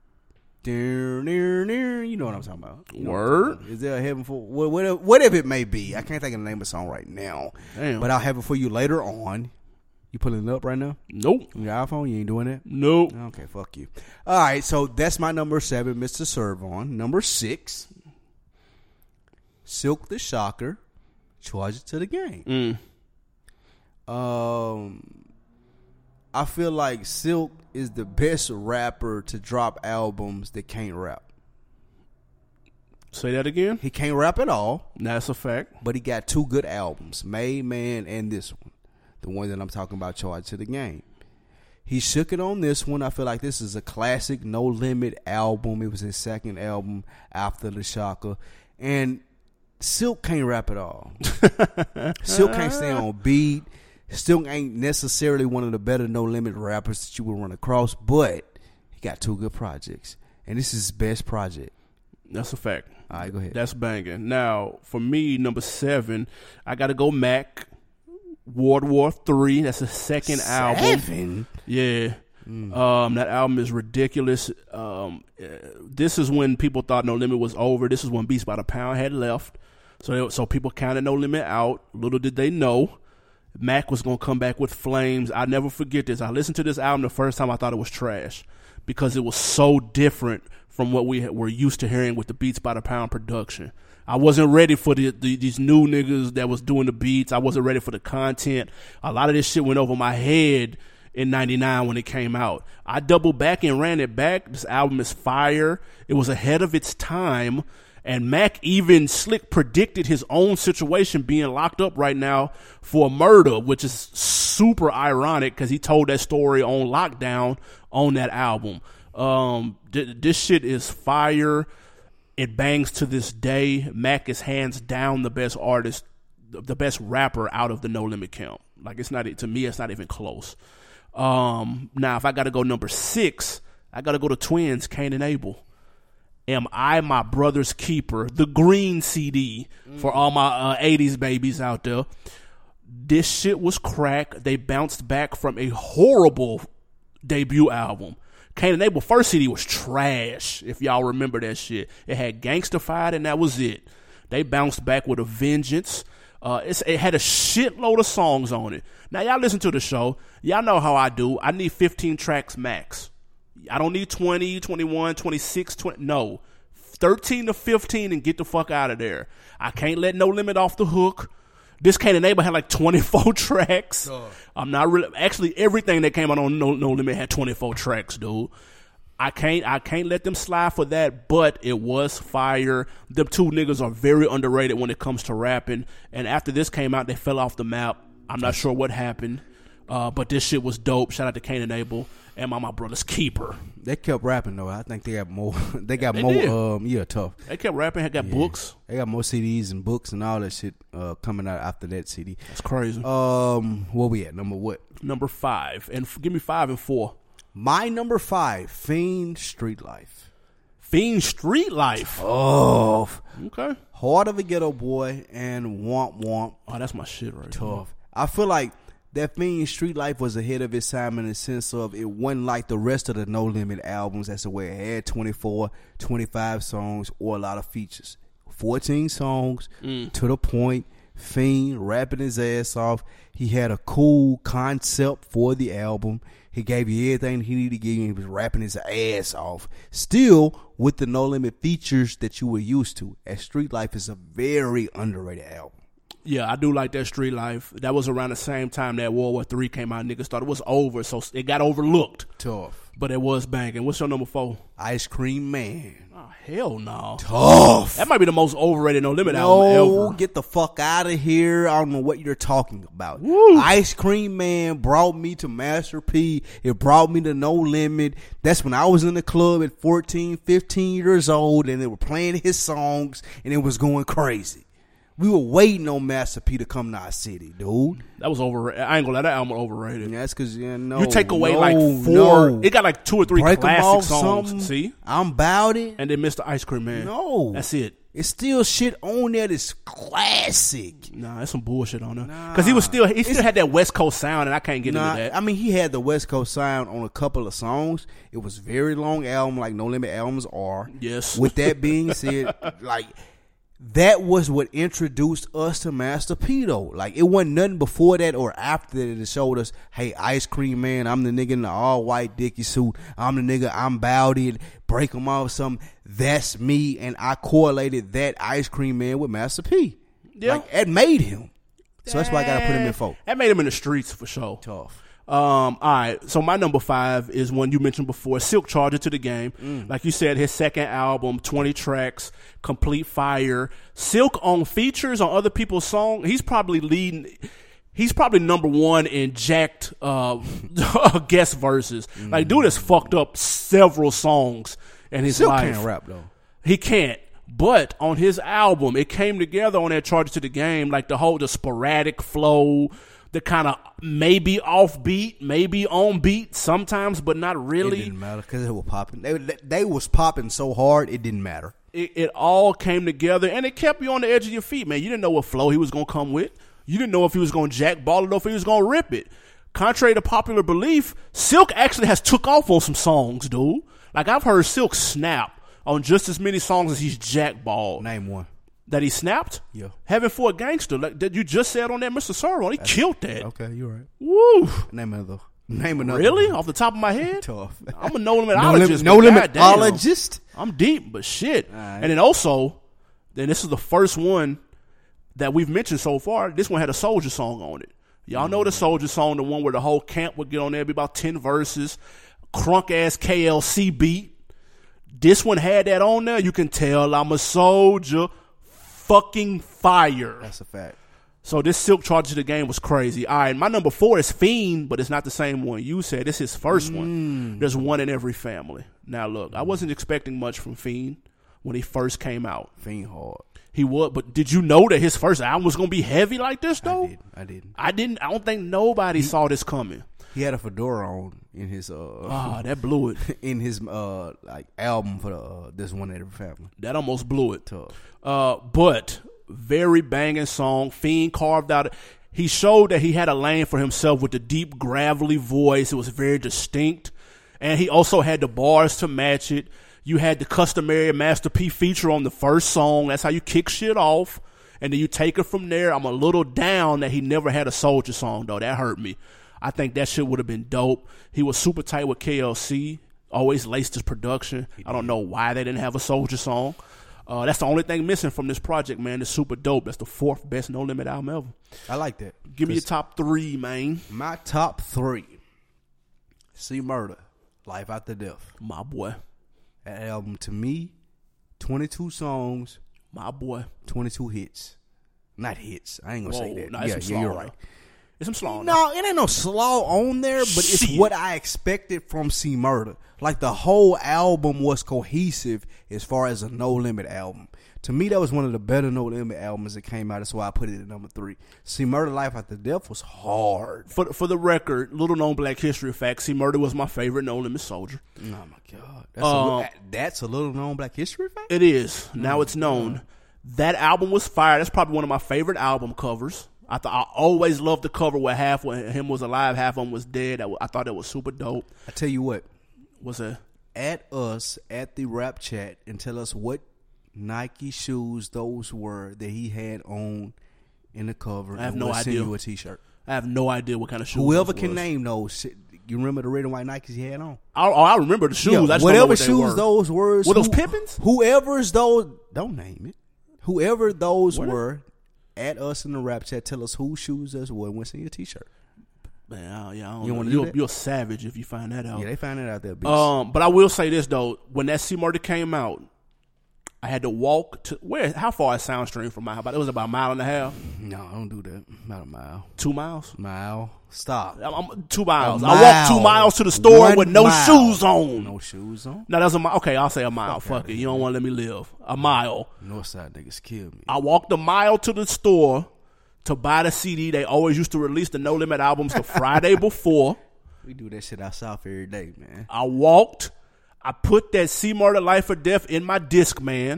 near, near, near, you know what I'm talking about. You know what I'm Word. talking about. Is there a heaven for wha- whatever, whatever it may be? I can't think of the name of the song right now. Damn. But I'll have it for you later on. You pulling it up right now? Nope. On your iPhone? You ain't doing that? Nope. Okay, fuck you. All right, so that's my number seven, Mister Servon. Number six, Silk the Shocker, Charge It to the Game. Mm. Um, I feel like Silk is the best rapper to drop albums that can't rap. Say that again. He can't rap at all, That's a fact. but he got two good albums, Made Man and this one. The one that I'm talking about, Charge to the Game. He shook it on this one. I feel like this is a classic No Limit album. It was his second album after The Shocker. And Silk can't rap at all. Silk can't stay on beat. Still ain't necessarily one of the better No Limit rappers that you will run across, but he got two good projects. and this is his best project. That's a fact. All right, go ahead. That's banging. Now, for me, number seven, I got to go Mac, World War Three. That's the second album. Seven? Yeah. Mm. Um, that album is ridiculous. Um, uh, this is when people thought No Limit was over. This is when Beats by the Pound had left. So, they, so people counted No Limit out. Little did they know, Mac was going to come back with flames. I never forget this. I listened to this album the first time. I thought it was trash because it was so different from what we were used to hearing with the Beats by the Pound production. I wasn't ready for the, the these new niggas that was doing the beats. I wasn't ready for the content. A lot of this shit went over my head in ninety-nine when it came out. I doubled back and ran it back. This album is fire. It was ahead of its time. And Mac even slick predicted his own situation being locked up right now for murder, which is super ironic because he told that story on Lockdown on that album. Um, th- this shit is fire. It bangs to this day. Mac is hands down the best artist, the best rapper out of the No Limit camp. Like, it's not, to me, it's not even close. Um, now, if I got to go number six, I got to go to Twins, Cain and Abel. Am I My Brother's Keeper? The green C D mm. for all my uh, eighties babies out there. This shit was crack. They bounced back from a horrible debut album. Cain and Abel first C D was trash, if y'all remember that shit. It had Gangstafied, and that was it. They bounced back with a vengeance. Uh, it's, it had a shitload of songs on it. Now, y'all listen to the show. Y'all know how I do. I need fifteen tracks max. I don't need twenty, twenty-one, twenty-six, twenty. No. thirteen to fifteen and get the fuck out of there. I can't let No Limit off the hook. This Cain and Abel had like twenty-four tracks. Oh. I'm not really, actually everything that came out on No, no Limit had twenty-four tracks, dude. I can't, I can't let them slide for that, but it was fire. Them two niggas are very underrated when it comes to rapping. And after this came out, they fell off the map. I'm not sure what happened. Uh, but this shit was dope. Shout out to Cain and Abel. Am I My Brother's Keeper? They kept rapping though. I think they got more. They got they more. Did. Um, yeah, tough. They kept rapping. They got yeah. books. They got more C Ds and books and all that shit uh, coming out after that C D. That's crazy. Um, where we at? Number what? Number five. And f- give me five and four. My number five, Fiend Street Life. Fiend Street Life. Oh, okay. Heart of a Ghetto Boy and Womp Womp. Oh, that's my shit right Tough. There. I feel like that Fiend Street Life was ahead of its time in the sense of it wasn't like the rest of the No Limit albums. That's the way it had twenty-four, twenty-five songs or a lot of features. fourteen songs, mm. to the point, Fiend rapping his ass off. He had a cool concept for the album. He gave you everything he needed to give you. He was rapping his ass off. Still with the No Limit features that you were used to. As Street Life is a very underrated album. Yeah, I do like that Street Life. That was around the same time that World War Three came out. Niggas thought it was over, so it got overlooked. Tough. But it was banging. What's your number four? Ice Cream Man. Oh, hell no. Tough. That might be the most overrated No Limit no, album ever. Get the fuck out of here. I don't know what you're talking about. Woo. Ice Cream Man brought me to Master P. It brought me to No Limit. That's when I was in the club at fourteen, fifteen years old, and they were playing his songs, and it was going crazy. We were waiting on Master P to come to our city, dude. That was overrated. I ain't gonna let that album overrated. Yeah, that's because, yeah, no. You take away no, like four. No. It got like two or three Break classic songs. Something. See? I'm about it. And then Mister Ice Cream Man. No. That's it. It's still shit on there that's classic. Nah, there's some bullshit on there. Nah. Because he was still, he still had that West Coast sound, and I can't get nah, into that. I mean, he had the West Coast sound on a couple of songs. It was a very long album, like No Limit albums are. Yes. With that being said, like, that was what introduced us to Master P, though. Like, it wasn't nothing before that or after that that showed us, hey, Ice Cream Man, I'm the nigga in the all-white Dickie suit. I'm the nigga, I'm bowed, break him off something. That's me, and I correlated that Ice Cream Man with Master P. Yeah. Like, it made him. So that's why I got to put him in four. That made him in the streets, for sure. Tough. Um, all right, so my number five is one you mentioned before, Silk Charger to the Game. Mm. Like you said, his second album, twenty tracks, complete fire. Silk on features on other people's songs, he's probably leading, he's probably number one in jacked uh, guest verses. Mm. Like, dude has fucked up several songs in his Silk life. can't rap, though. He can't. But on his album, it came together on that Charger to the Game, like the whole, the sporadic flow, the kind of maybe off beat, maybe on beat sometimes, but not really. It didn't matter because they were popping. They, they they was popping so hard it didn't matter. It, it all came together, and it kept you on the edge of your feet, man. You didn't know what flow he was going to come with. You didn't know if he was going to jackball it or if he was going to rip it. Contrary to popular belief, Silk actually has took off on some songs, dude. Like, I've heard Silk snap on just as many songs as he's jackballed. Name one. That he snapped? Yeah. Heaven for a Gangster, like that you just said on that Mister Sorrow. He That's, killed that. Okay, you're right. Woo. Name another. Name another. Really? One. Off the top of my head? Tough. I'm a no-limit no ologist. No limit ologist? I'm deep, but shit. Right. And then also, then this is the first one that we've mentioned so far. This one had a Soulja song on it. Y'all know the Soulja song, the one where the whole camp would get on there, be about ten verses, crunk ass K L C beat. This one had that on there. You can tell I'm a soldier. Fucking fire. That's a fact. So this Silk Charge of the Game was crazy. All right, my number four is Fiend, but it's not the same one you said. This is his first mm. one. There's one in every family. Now look, I wasn't expecting much from Fiend when he first came out. Fiend hard. He would, but did you know that his first album was going to be heavy like this, though? I didn't. I didn't. I didn't. I don't think nobody he, saw this coming. He had a fedora on in his uh. Ah, that blew it. In his uh like album for the uh, this one in every family. That almost blew it. Tough. Uh, but very banging song. Fiend carved out. He showed that he had a lane for himself with the deep gravelly voice. It was very distinct, and he also had the bars to match it. You had the customary Master P feature on the first song. That's how you kick shit off. And then you take it from there. I'm a little down that he never had a Soulja song, though. That hurt me. I think that shit would have been dope. He was super tight with K L C. Always laced his production. I don't know why they didn't have a Soulja song. Uh, that's the only thing missing from this project, man. It's super dope. That's the fourth best No Limit album ever. I like that. Give me your top three, man. My top three. C Murder, Life After Death. My boy. That album, to me, twenty-two songs. My boy. twenty-two hits. Not hits. I ain't going to say that. No, yeah, yeah, you're right. There's some slaw on No, it ain't no slaw on there, but Shit. It's what I expected from C Murder. Like, the whole album was cohesive as far as a No Limit album. To me, that was one of the better No Limit albums that came out. That's why I put it at number three. C Murder, Life After Death was hard. For for the record, little known Black History fact, C Murder was my favorite No Limit soldier. Oh, my God. That's, Um, a, that's a little known Black History fact? It is. Now it's known. That album was fire. That's probably one of my favorite album covers. I thought I always loved the cover where half when him was alive, half of him was dead. I, I thought that was super dope. I tell you what. Was a At us at the rap chat and tell us what Nike shoes those were that he had on in the cover. I have and no we'll idea. Send you a T-shirt. I have no idea what kind of shoes. Whoever those can was. name those, you remember the red and white Nikes he had on? I, oh, I remember the shoes. Yeah, I just whatever don't know what they shoes were. those were. Were those Pippins? Whoever's those, don't name it. Whoever those What? were, at us in the rap chat, tell us whose shoes those were, and we'll send you a T-shirt. Man, I, yeah, I don't You know. wanna do You're, that? you're a savage if you find that out. Yeah, they found it out there, bitch. Um, but I will say this though: when that C Murder came out, I had to walk to where? How far is Soundstream from my house? It was about a mile and a half, no, don't do that. Not a mile. two miles. Mile. Stop. I'm, I'm- two miles. A I walked two mile. miles to the store One with no mile. shoes on. No shoes on. Now that's a mile. Okay, I'll say a mile. Fuck Fuck it. You don't want to let me live. A mile. Northside niggas kill me. I walked a mile to the store to buy the C D. They always used to release the No Limit albums the Friday before. We do that shit out south every day, man. I walked. I put that C Murder Life or Death in my disc, man.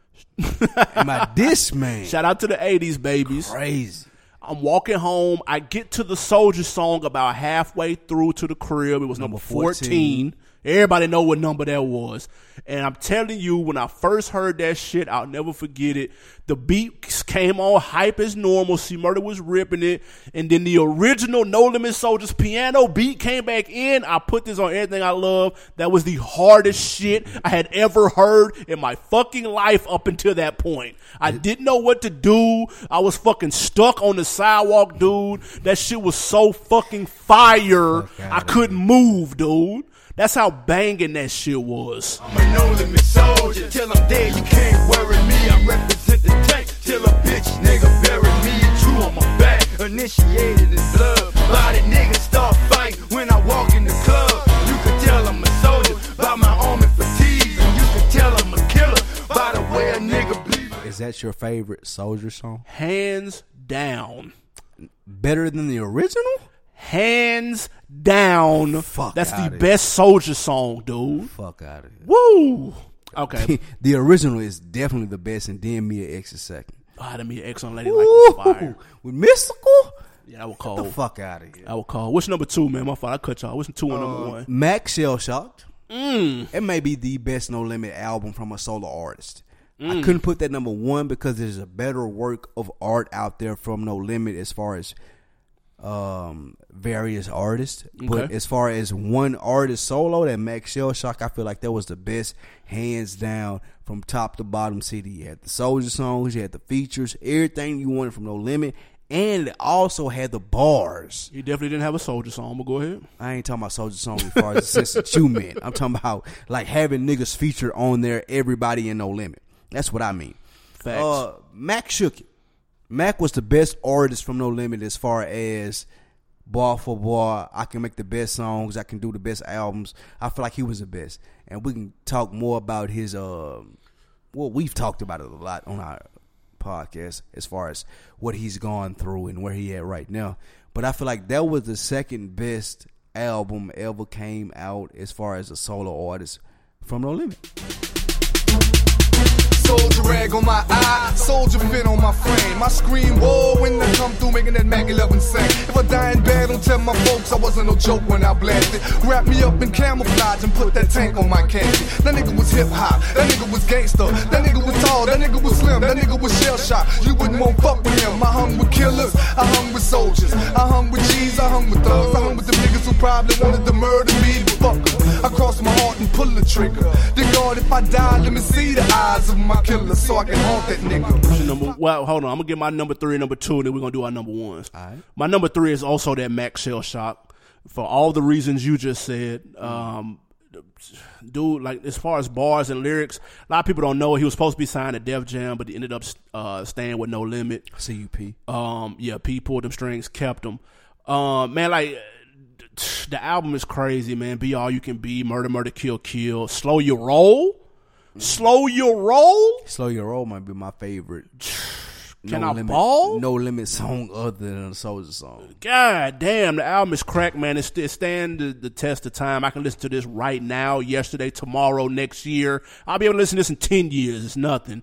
And my disc, man. Shout out to the eighties babies. Crazy. I'm walking home. I get to the Soulja song about halfway through to the crib. It was number, Number fourteen. fourteen. Everybody know what number that was. And I'm telling you, when I first heard that shit, I'll never forget it. The beat came on hype as normal. C Murder was ripping it. And then the original No Limit Soldiers piano beat came back in. I put this on Everything I Love. That was the hardest shit I had ever heard in my fucking life up until that point. I didn't know what to do. I was fucking stuck on the sidewalk, dude. That shit was so fucking fire. I couldn't move, dude. That's how banging that shit was. I'm a no limit soldier. Till I'm dead, you can't worry me. I represent the tank. Till a bitch nigga bury me. True on my back, initiated in blood. Body niggas start fight when I walk in the club. You can tell I'm a soldier by my arm and fatigue. And you can tell I'm a killer by the way a nigga bleed. Is that your favorite Soldier song? Hands down. better than the original? Hands down. Fuck That's the outta best Soldier song, dude. Fuck out of here. Woo! Okay. The original is definitely the best, and then Mia X is second. Ah, oh, that Mia X on Lady Like was fire. With Mystical? Yeah, I would Get call. the fuck out of here. I would call. What's number two, man? My fault. I cut y'all. What's two and Uh, number one? Mac Shell Shocked. Mm. It may be the best No Limit album from a solo artist. Mm. I couldn't put that number one because there's a better work of art out there from No Limit as far as um, various artists. But Okay. as far as one artist solo, that Max Shell Shock, I feel like that was the best, hands down, from top to bottom C D. You had the Soldier songs, you had the features, everything you wanted from No Limit. And it also had the bars. You definitely didn't have a Soldier song, but go ahead. I ain't talking about Soldier song as far as the sense that you meant. I'm talking about like having niggas featured on there, everybody in No Limit. That's what I mean. Facts. Uh, Mac shook it. Mac was the best artist from No Limit as far as bar for bar. I can make the best songs. I can do the best albums. I feel like he was the best. And we can talk more about his, uh, well, we've talked about it a lot on our podcast as far as what he's gone through and where he at right now. But I feel like that was the second best album ever came out as far as a solo artist from No Limit. Soldier rag on my eye, soldier fin on my frame. I scream, whoa, when I come through making that Mac eleven sing. If I die in bed, don't tell my folks I wasn't no joke when I blasted. Wrap me up in camouflage and put that tank on my candy. That nigga was hip hop, that nigga was gangster. That nigga was tall, that nigga was slim, that nigga was shell shock. You wouldn't want fuck with him. I hung with killers, I hung with soldiers. I hung with G's, I hung with thugs. I hung with the niggas who probably wanted to murder me, but fuck em. I cross my heart and pull the trigger. Then God, if I die, let me see the eyes of my killer so I can haunt that nigga. What's your number, well, hold on. I'm going to get my number three and number two, and then we're going to do our number ones. All right. My number three is also that Max Shell Shock. For all the reasons you just said. Um, dude, like, as far as bars and lyrics, a lot of people don't know he was supposed to be signed to Def Jam, but he ended up uh, staying with No Limit. C U P. Um, yeah, P pulled them strings, kept them. Um, man, like, the album is crazy, man. Be All You Can Be, Murder, Murder, Kill, Kill. Slow Your Roll. Slow Your Roll. Slow Your Roll might be my favorite. Can no I limit, ball? No Limit song other than a Soldier song. God damn, the album is cracked, man. It's, it stand the, the test of time. I can listen to this right now, yesterday, tomorrow, next year. I'll be able to listen to this in ten years. It's nothing.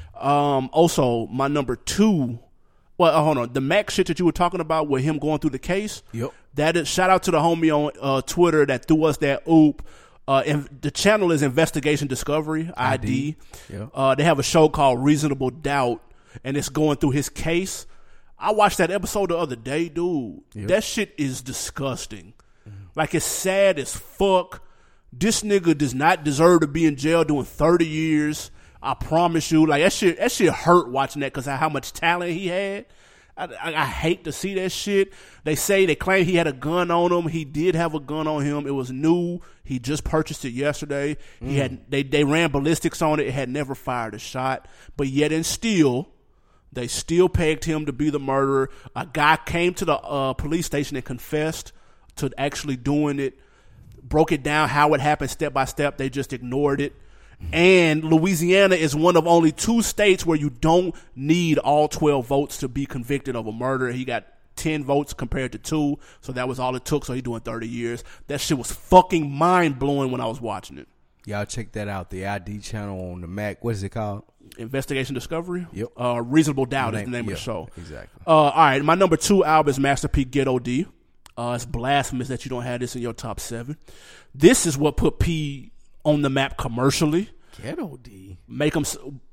Um, also, my number two, well, uh, hold on. The Mac shit that you were talking about with him going through the case. Yep. That is, shout out to the homie on uh, Twitter that threw us that oop. Uh, and the channel is Investigation Discovery, I D. Yeah. Uh, they have a show called Reasonable Doubt, and it's going through his case. I watched that episode the other day, dude. Yep. That shit is disgusting. Mm-hmm. Like, it's sad as fuck. This nigga does not deserve to be in jail doing thirty years. I promise you. Like, that shit, that shit hurt watching that because of how much talent he had. I, I, I hate to see that shit. They say, they claim he had a gun on him. He did have a gun on him. It was new. He just purchased it yesterday. Mm. He had they, they ran ballistics on it. It had never fired a shot. But yet and still, they still pegged him to be the murderer. A guy came to the uh, police station and confessed to actually doing it. Broke it down how it happened step by step. They just ignored it. And Louisiana is one of only two states where you don't need all twelve votes to be convicted of a murder. He got ten votes compared to two, so that was all it took. So he's doing thirty years. That shit was fucking mind blowing when I was watching it. Y'all check that out. The I D channel on the Mac. What is it called? Investigation Discovery. Yep. Uh, Reasonable Doubt is the name yeah, of the show. Exactly. Uh, all right. My number two album is Master P Ghetto D. Uh, it's blasphemous that you don't have this in your top seven. This is what put P on the map commercially. Ghetto D. Make them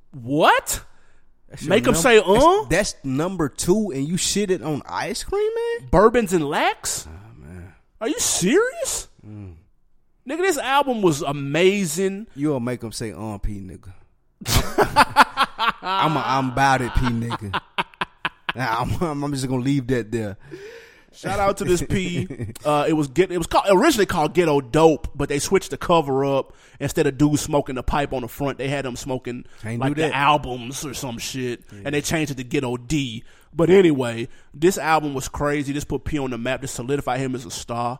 what? That's your Make them num- say uh. That's, that's number two, and you shit it on ice cream, man. Bourbons and Lax. Oh man, Are you serious? Mm. Nigga, this album was amazing. You'll make them say uh, P nigga. I'm a, I'm about it, P nigga. I'm, I'm just gonna leave that there. Shout out to this P. Uh, it was get, it was called, originally called Ghetto Dope, but they switched the cover up. Instead of dudes smoking the pipe on the front, they had them smoking Can't like do the that. albums or some shit, yeah. And they changed it to Ghetto D. But anyway, this album was crazy. This put P on the map. This solidified him as a star.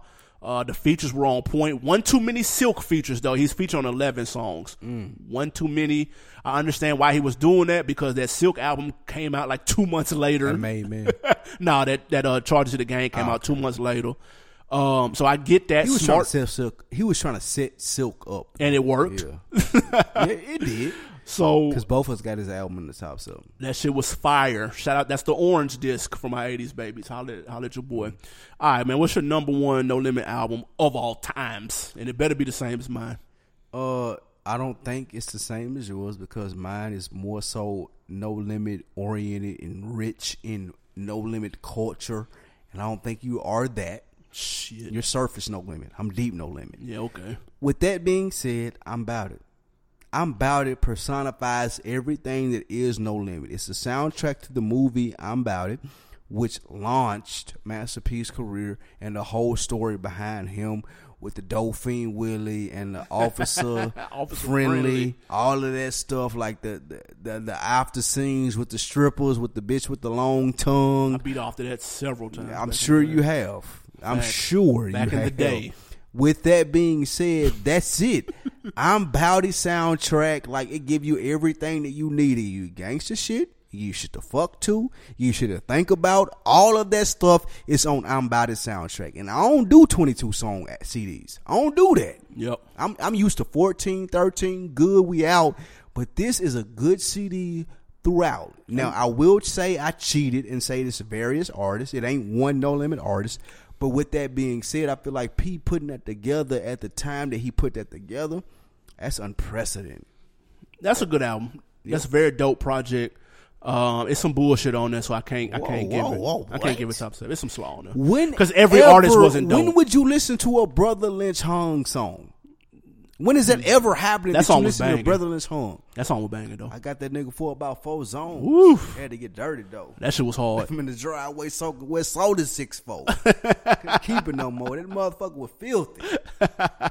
Uh, the features were on point. One too many Silk features, though. He's featured on eleven songs. Mm. One too many. I understand why he was doing that, because that Silk album came out like two months later. That made man. no, that that uh, Charges of the Game came oh, out two okay. months later. Um, so I get that. He was smart. trying to set Silk. He was trying to set Silk up, and it worked. Yeah, yeah it did. So because both of us got his album in the top seven. That shit was fire. Shout out. That's the orange disc from my eighties babies. Holla, holla at your boy. All right, man. What's your number one No Limit album of all times? And it better be the same as mine. Uh, I don't think it's the same as yours, because mine is more so No Limit oriented and rich in No Limit culture, and I don't think you are that. Shit. You're surface No Limit. I'm deep No Limit. Yeah, okay. With that being said, I'm about it. I'm about it personifies everything that is No Limit. It's the soundtrack to the movie I'm About It, which launched Master P's career and the whole story behind him with the Dolphin Willie and the officer, officer friendly, friendly, all of that stuff, like the, the the the after scenes with the strippers, with the bitch with the long tongue. I beat off to that several times. I'm sure you have. I'm Back, sure back you in have. the day. With that being said, that's it. I'm About It soundtrack, like it give you everything that you need. You gangster shit, you should the fuck to, you should have think about. All of that stuff is on I'm About It soundtrack. And I don't do twenty-two song C Ds. I don't do that. Yep. I'm I'm used to fourteen, thirteen, good, we out. But this is a good C D throughout. Now, I will say I cheated and say this to various artists. It ain't one No Limit artist. But with that being said, I feel like P putting that together at the time that he put that together, that's unprecedented. That's a good album. Yep. That's a very dope project. Um, it's some bullshit on there, so I can't. Whoa, I can't whoa, give it. whoa, I can't give it top seven. There's some slaw on there. When because every ever, artist wasn't dope. When would you listen to a Brother Lynch Hung song? When is that ever happening? That That song you was listen to banging. Brother Lynch Hung? That song was banging though. I got that nigga for about four zones. Woo. Had to get dirty though. That shit was hard. I'm in the driveway soaking wet soda six four. Couldn't keep it no more. That motherfucker was filthy. Uh,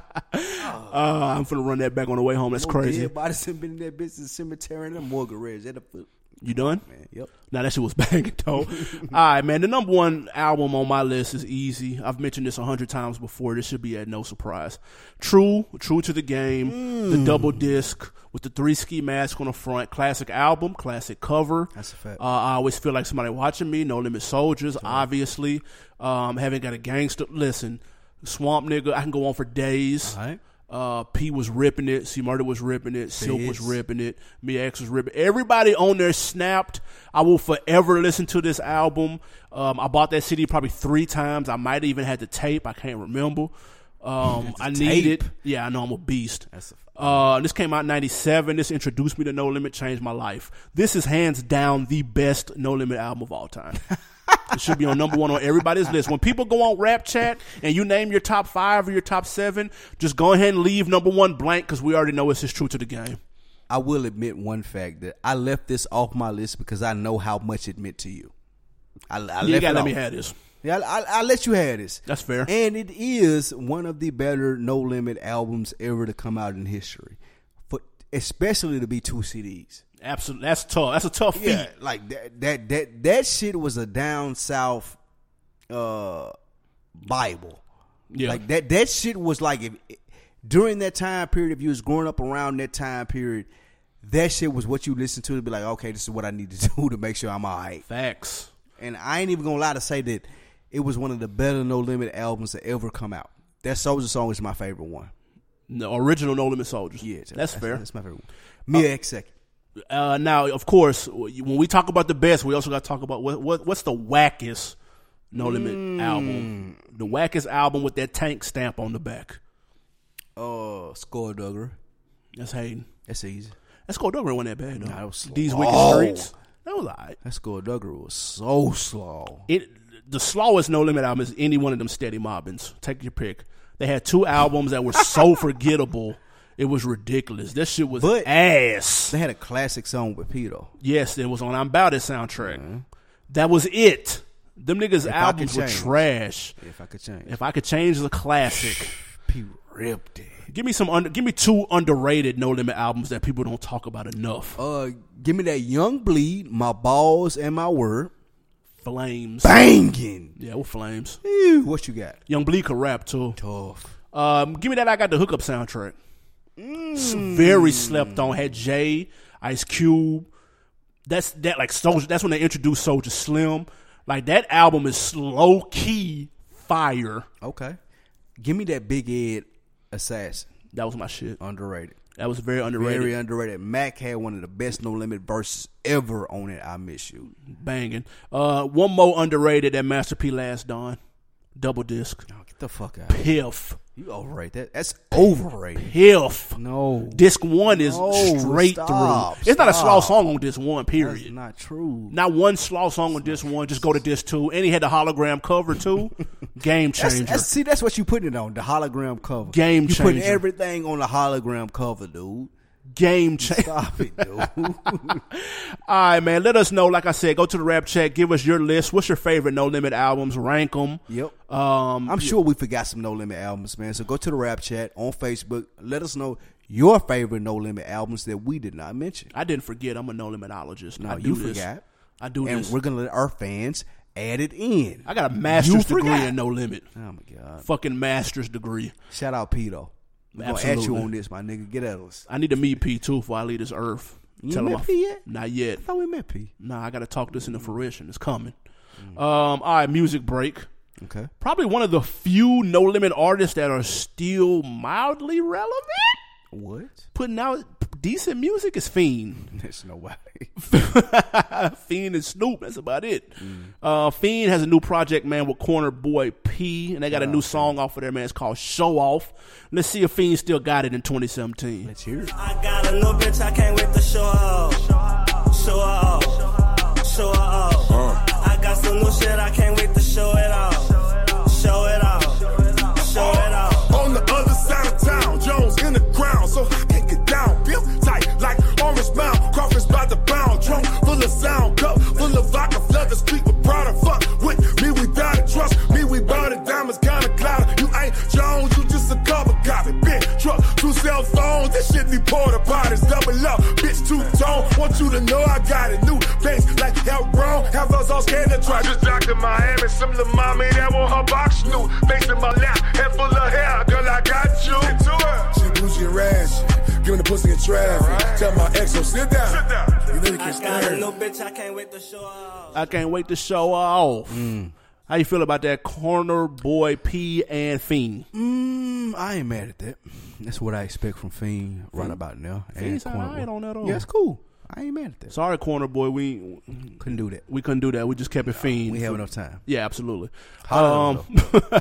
I'm finna run that back on the way home. That's No crazy. dead bodies been in that bitch in the cemetery and the mortgage. That a- You done? Man, yep. Now that shit was banging though. All right, man. The number one album on my list is easy. I've mentioned this a hundred times before. This should be at no surprise. True, True to the Game, Mm. the double disc with the three ski mask on the front. Classic album, classic cover. That's a fact. Uh, I always feel like somebody watching me. No Limit Soldiers, obviously. Um, haven't got a gangster. Listen, Swamp Nigga. I can go on for days. All right. Uh, P was ripping it. C Murder was ripping it. Silk was Fizz. ripping it. Mia X was ripping it. Everybody on there snapped. I will forever listen to this album. Um, I bought that C D probably three times. I might have even had the tape. I can't remember. Um, I need it. Yeah, I know I'm a beast. That's a Uh, this came out in ninety-seven. This introduced me to No Limit, changed my life. This is hands down the best No Limit album of all time. It should be on number one on everybody's list. When people go on Rap Chat and you name your top five or your top seven, just go ahead and leave number one blank because we already know it's just True to the Game. I will admit one fact that I left this off my list because I know how much it meant to you. I, I You left gotta it let off. me have this. Yeah, I, I, I let you have this. That's fair. And it is one of the better No Limit albums ever to come out in history, for especially to be two C Ds. Absolutely, that's tough. That's a tough feat. Yeah, like that that that that shit was a down south uh Bible. Yeah. Like that that shit was like if during that time period, if you was growing up around that time period, that shit was what you listened to to be like, okay, this is what I need to do to make sure I'm all right. Facts. And I ain't even gonna lie to say that it was one of the better No Limit albums to ever come out. That Soldier song is my favorite one. The original No Limit Soldiers. Yeah, that's, that's fair. That's my favorite one. Mia X second. Uh, now, of course, when we talk about the best, we also got to talk about what, what what's the wackest No Limit Mm. album. The wackest album with that tank stamp on the back. Uh, Skullduggery. That's hating. That's easy. That Skullduggery wasn't that bad though. Nah, that was slow. These Wicked Oh. Streets. That was alright. That Skullduggery was so slow. It the slowest No Limit album is any one of them Steady Mobbins. Take your pick. They had two albums that were so forgettable. It was ridiculous. That shit was But- ass. They had a classic song with P though. Yes, it was on I'm About It soundtrack. That was it. Them niggas' If I albums Could were Change. trash. If I could change. If I Could Change is a classic. P ripped it. Give me some. Under, give me two underrated No Limit albums that people don't talk about enough. Uh, give me that Young Bleed, My Balls and My Word. Flames. Banging. Yeah, with Flames. Ew, what you got? Young Bleak can rap too. Tough. Um, give me that. I got the hookup soundtrack. It's very slept on. Had Jay, Ice Cube. That's that like Soulja. That's when they introduced Soulja Slim. Like that album is low key fire. Okay. Give me that Big Ed Assassin. That was my shit. Underrated. That was very underrated. Very underrated. Mac had one of the best No Limit verses ever on it. I Miss You. Banging. Uh, one more underrated. That Master P Last Dawn. Double disc. Oh, get the fuck out. Piff. You overrate that. That's overrated. Piff. No. Disc one is No, straight stop, through. It's not a stop. slow song on disc one, period. That's not true. Not one slow song on disc one. Just go to disc two. And he had the hologram cover too. Game That's, changer. that's, see, that's what you putting it on, the hologram cover. Game You putting changer. everything on the hologram cover, dude. Game changer. Stop it, dude. All right, man. Let us know. Like I said, go to the rap chat. Give us your list. What's your favorite No Limit albums? Rank them. Yep. Um, I'm sure we forgot some No Limit albums, man. So go to the rap chat on Facebook. Let us know your favorite No Limit albums that we did not mention. I didn't forget. I'm a No Limitologist. No, I do you this. forgot. I do And this. we're going to let our fans add it in. I got a You master's degree forgot. in No Limit. Oh, my God. Fucking master's degree. Shout out Pito. We're going to at you Absolutely. on this, my nigga. Get at us. I need to meet P too before I leave this earth. You Tell ain't him met I- P yet? Not yet. I thought we met P. Nah, I got to talk this into fruition. It's coming. Mm. Um, all right, music break. Okay. Probably one of the few No Limit artists that are still mildly relevant. What? Putting out decent music is Fiend. There's nobody. Fiend and Snoop. That's about it. Uh, Fiend has a new project, man, with Corner Boy P, and they got a new song off of there, man. It's called Show Off. Let's see if Fiend still got it in twenty seventeen. Let's hear it. I got a little bitch, I can't wait to show her off. Show her off. Show her off. I got some new shit, I can't wait to show it off. Show it off. Show it off. On the other side of town, Jones in the ground, so I can't get down. Built tight like orange mound, Crawford's by the pound. Trunk full of sound, cup full of vodka, flood the street with Prada. Fuck with me without a trust, me without a diamonds kinda clouded. You ain't Jones, you just a cover copy. Big truck, two cell phones, this shit need porta potties. Double up, bitch two tone. Want you to know I got it. New face like hell wrong, have us all scared to try. Just docked in Miami, some little mommy that want her box new. Face in my lap, head full of hair, girl I got you. She bougie and rash, giving the pussy in traffic. Tell my ex, so sit down. Sit down. You know you I can got a stand. little bitch, I can't wait to show her off. I can't wait to show her off. How you feel about that Corner Boy P and Fiend? Mm, I ain't mad at that. That's what I expect from Fiend right about now. And Fiend's Corner alright Boy. on that, though. Yeah, it's cool. I ain't mad at that. Sorry, Corner Boy, we Couldn't do that. we couldn't do that. We just kept it Fiend. We have enough time. Yeah, absolutely. Holla Um,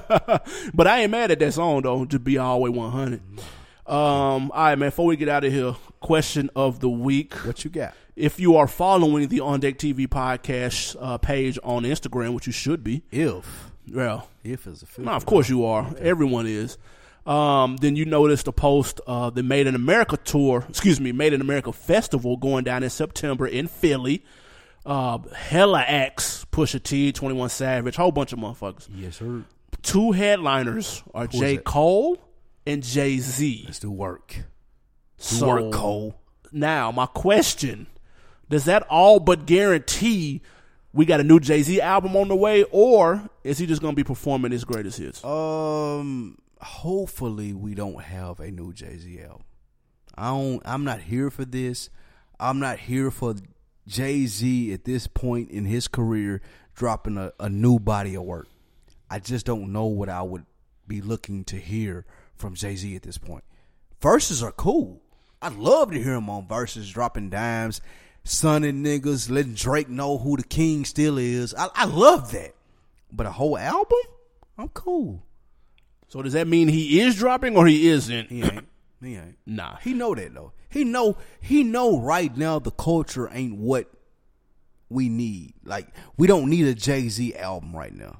but I ain't mad at that song though. To be all the way one hundred. Um, all right, man. Before we get out of here, question of the week. What you got? If you are following the On Deck T V podcast uh, page on Instagram, which you should be, If. well, If is a filter. no, of course you are. Everyone is. Um, then you noticed the post, uh, the Made in America tour, excuse me, Made in America festival going down in September in Philly. Uh, hella acts, Pusha T, twenty-one Savage, whole bunch of motherfuckers. Yes, sir. Two headliners are Who is J. it? Cole and Jay-Z. Let's do work. Do So, work, Cole. Now, my question, does that all but guarantee we got a new Jay-Z album on the way, or is he just going to be performing his greatest hits? Um, hopefully we don't have a new Jay-Z album. I don't. I'm not here for this. I'm not here for Jay-Z at this point in his career dropping a, a new body of work. I just don't know what I would be looking to hear from Jay-Z at this point. Verses are cool. I'd love to hear him on verses, dropping dimes, sunning niggas, letting Drake know who the king still is. I, I love that. But a whole album? I'm cool. So does that mean he is dropping or he isn't? He ain't. He ain't. Nah. He know that though. He know he know right now the culture ain't what we need. Like we don't need a Jay-Z album right now.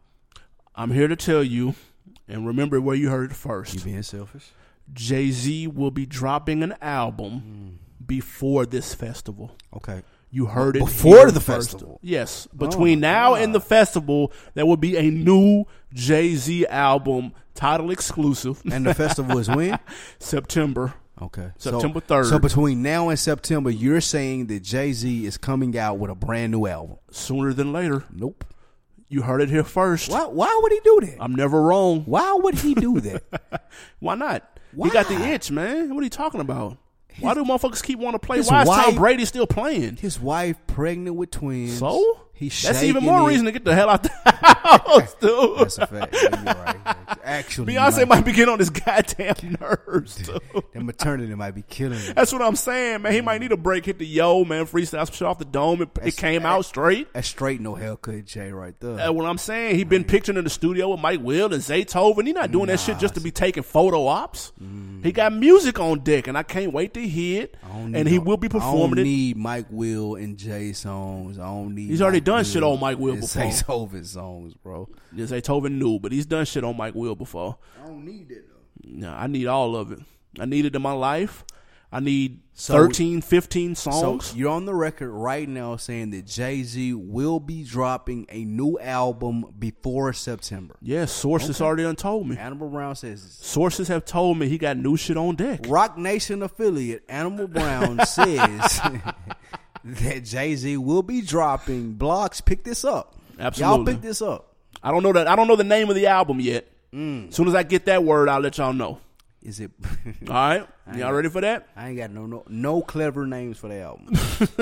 I'm here to tell you, and remember where you heard it first. You being selfish? Jay-Z will be dropping an album before this festival. Okay. You heard it Before here the first. festival? Yes. Between my now God. and the festival, there will be a new Jay-Z album, title exclusive. And the festival is when? September. Okay. September So- third. So between now and September, you're saying that Jay-Z is coming out with a brand new album. Sooner than later. Nope. You heard it here first. Why, why would he do that? I'm never wrong. Why would he do that? Why not? Why? He got the itch, man. What are you talking about? Why do motherfuckers keep wanting to play? his Why is Tom wife- Brady still playing? His wife pregnant with twins. So? He's That's even shaking more it. reason to get the hell out the house, dude. That's a fact. Yeah, you're right. Actually, Beyonce you might be getting on his goddamn nerves, dude. That maternity might be killing him. That's what I'm saying, man. He might need a break. Hit the yo, man. Freestyle some shit off the dome. It, it That's- came out straight. That's straight no haircut, Jay, right there. That's what I'm saying. He been pictured in the studio with Mike Will and Zaytoven. He not doing that shit just to be taking photo ops. He got music on deck, and I can't wait to hear it. I don't And need he no- will be I don't performing it. need Mike Will and Jay songs. I don't need. He's already Mike done Will shit on Mike Will and before. Zaytoven songs, bro. Yeah, Zaytoven knew, but he's done shit on Mike Will before. I don't need that though. No, I need all of it. I need it in my life. I need So- thirteen, fifteen songs. So you're on the record right now saying that Jay-Z will be dropping a new album before September. yeah, sources already done told me. Animal Brown says Sources have told me he got new shit on deck. Rock Nation affiliate Animal Brown says that Jay-Z will be dropping. Blogs, pick this up. Y'all Absolutely. pick this up. I don't know that. I don't know the name of the album yet. As soon as I get that word, I'll let y'all know. Is it? All right, y'all ready for that? I ain't got no no no clever names for the album.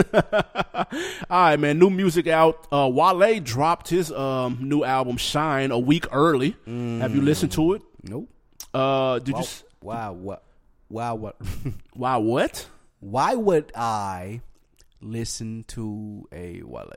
All right, man. New music out. Uh, Wale dropped his um, new album "Shine" a week early. Have you listened to it? Nope. Uh, did Why? you? s- Why? What? Why? What? Why? What? Why would I listen to a Wale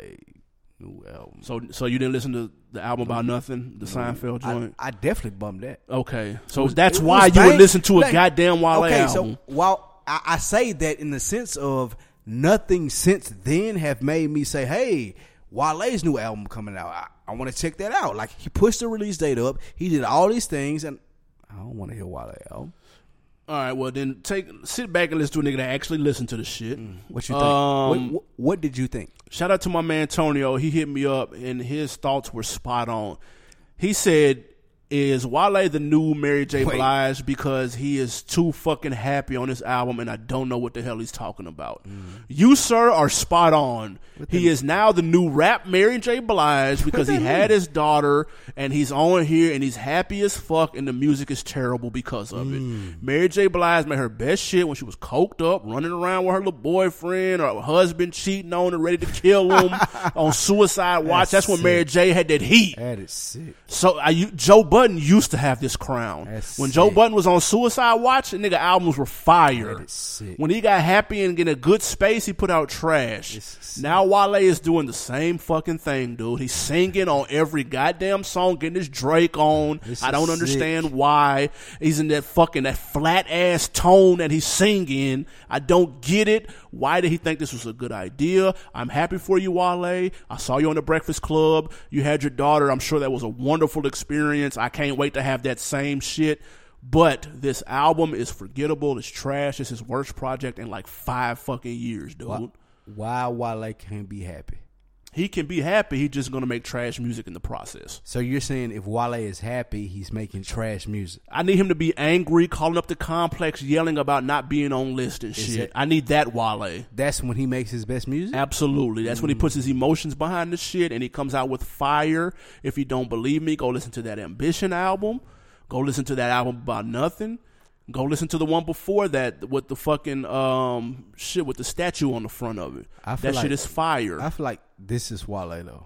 new album? So, so you didn't listen to the album about nothing, the Seinfeld I, joint? I definitely bummed that. Okay, so was- that's it why was you would bang- listen to a bang. goddamn Wale okay, album. so while I, I say that in the sense of nothing since then have made me say, hey, Wale's new album coming out. I, I want to check that out. Like, he pushed the release date up. He did all these things, and I don't want to hear Wale album. All right, well then take sit back and listen to a nigga that actually listened to the shit. What you think? Um, what, what, what did you think? Shout out to my man Antonio. He hit me up and his thoughts were spot on. He said, is Wale the new Mary J. Wait. Blige because he is too fucking happy on this album and I don't know what the hell he's talking about. You, sir, are spot on. He is now the new rap Mary J. Blige because he had his daughter and he's on here and he's happy as fuck and the music is terrible because of it. Mary J. Blige made her best shit when she was coked up, running around with her little boyfriend or her husband cheating on her, ready to kill him on Suicide Watch. That's, That's when sick. Mary J. had that heat. That is sick. So I, you- Joe Budden used to have this crown. That's when Joe sick. Budden was on Suicide Watch, the nigga albums were fire. That is sick. When he got happy and in a good space, he put out trash. This is sick. Now Wale is doing the same fucking thing, dude. He's singing on every goddamn song, getting his Drake on. This I is don't sick. understand why he's in that fucking that flat ass tone that he's singing. I don't get it. Why did he think this was a good idea? I'm happy for you, Wale. I saw you on the Breakfast Club. You had your daughter. I'm sure that was a wonderful experience. I can't wait to have that same shit. But this album is forgettable. It's trash. It's his worst project in like five fucking years, dude. Why, why Wale can't be happy? He can be happy. He's just going to make trash music in the process. So you're saying if Wale is happy, he's making trash music? I need him to be angry, calling up the complex, yelling about not being on list and shit. it- I need that Wale. That's when he makes his best music? Absolutely. That's when he puts his emotions behind the shit and he comes out with fire. If you don't believe me, go listen to that Ambition album. Go listen to that album about nothing. Go listen to the one before that with the fucking um shit with the statue on the front of it. I That feel shit like- is fire. I feel like this is Wale though.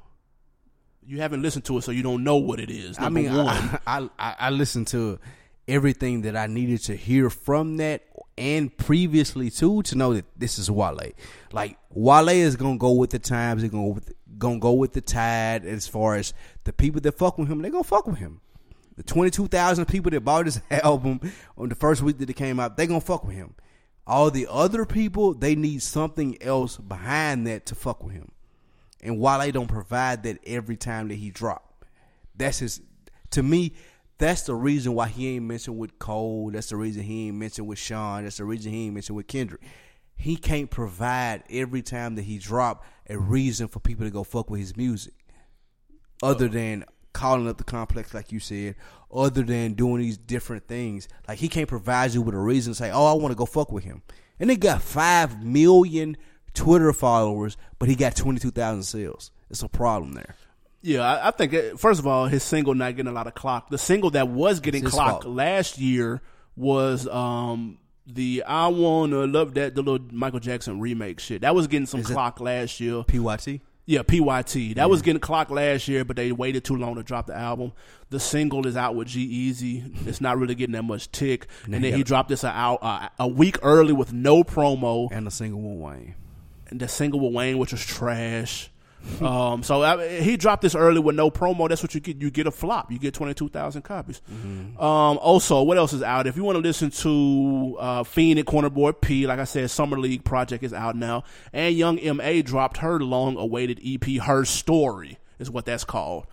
You haven't listened to it, so you don't know what it is. I Number mean, one. I, I, I, I listened to everything that I needed to hear from that and previously too to know that this is Wale. Like Wale is gonna go with the times. They're gonna go with, gonna go with the tide as far as the people that fuck with him. They gonna fuck with him. The twenty-two thousand people that bought his album on the first week that it came out, they gonna fuck with him. All the other people, they need something else behind that to fuck with him. And Wale don't provide that every time that he drop. That's his, to me, that's the reason why he ain't mentioned with Cole. That's the reason he ain't mentioned with Sean. That's the reason he ain't mentioned with Kendrick. He can't provide every time that he drop a reason for people to go fuck with his music. Other than calling up the complex like you said, other than doing these different things. Like, he can't provide you with a reason to say, oh, I want to go fuck with him. And they got five million Twitter followers, but he got twenty-two thousand sales. It's a problem there. Yeah, I, I think, uh, first of all, his single not getting a lot of clock. The single that was getting clocked fault. last year was um, the I Wanna Love That, the little Michael Jackson remake shit. That was getting some Is clock last year. P Y T? Yeah, P Y T. That yeah. was getting clocked last year, but they waited too long to drop the album. The single is out with G-Eazy. It's not really getting that much tick. And, and then he dropped this a, a, a week early with no promo. And the single with Wayne. And the single with Wayne, which was trash. um, so I, he dropped this early with no promo. That's what you get. You get a flop. You get twenty-two thousand copies. Mm-hmm. Um, also, what else is out? If you want to listen to uh, Fiend and Corner Boy P, like I said, Summer League Project is out now. And Young M A dropped her long-awaited E P, Her Story, is what that's called.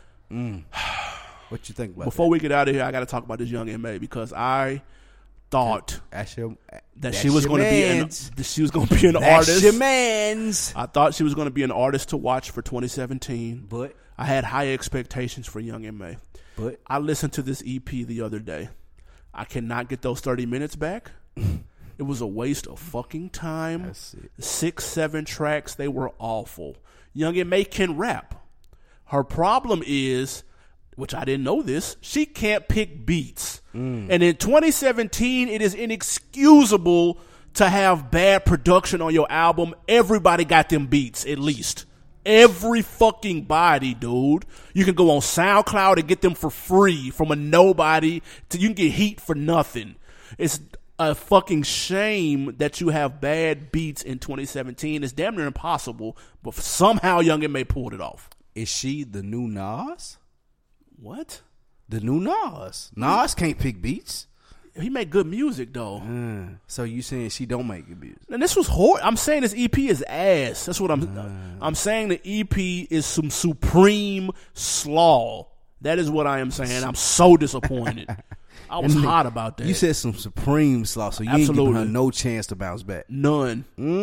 Mm. What you think about Before that? we get out of here, I got to talk about this Young M A because I thought that's your, that she was going to be an that she was going to be an that's artist. Your mans. I thought she was going to be an artist to watch for twenty seventeen, but I had high expectations for Young M A. But I listened to this E P the other day. I cannot get those thirty minutes back. It was a waste of fucking time. Six, seven tracks, they were awful. Young M A can rap. Her problem is, which I didn't know this, she can't pick beats. Mm. And in twenty seventeen, it is inexcusable to have bad production on your album. Everybody got them beats, at least. Every fucking body, dude. You can go on SoundCloud and get them for free from a nobody. To, you can get heat for nothing. It's a fucking shame that you have bad beats in twenty seventeen. It's damn near impossible, but somehow Young M A pulled it off. Is she the new Nas? What? The new Nas. Nas can't pick beats. He make good music though. Uh, so you saying she don't make good music? And this was horrible. I'm saying this E P is ass. That's what I'm. Uh, I'm saying the E P is some supreme slaw. That is what I am saying. I'm so disappointed. I was hot about that. You said some supreme slaw, so you Absolutely. ain't giving her no chance to bounce back. None.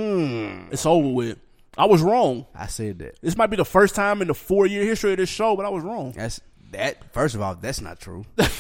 Mm. It's over with. I was wrong. I said that. This might be the first time in the four year history of this show, but I was wrong. That's. That first of all, that's not true. Let's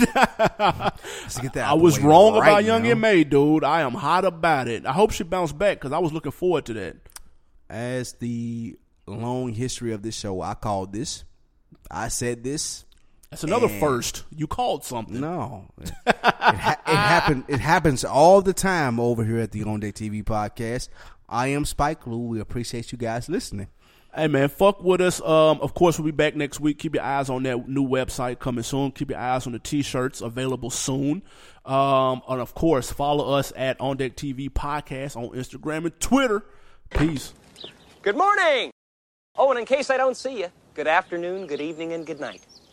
get that. I was wrong right about Young now. M A, dude. I am hot about it. I hope she bounced back because I was looking forward to that. As the long history of this show, I called this. I said this. That's another first. You called something. No, it, it, ha- it happened. It happens all the time over here at the On Deck T V podcast. I am Spike Lou. We appreciate you guys listening. Hey, man, fuck with us. Um, of course, we'll be back next week. Keep your eyes on that new website coming soon. Keep your eyes on the T-shirts available soon. Um, and, of course, follow us at On Deck T V Podcast on Instagram and Twitter. Peace. Good morning. Oh, and in case I don't see you, good afternoon, good evening, and good night.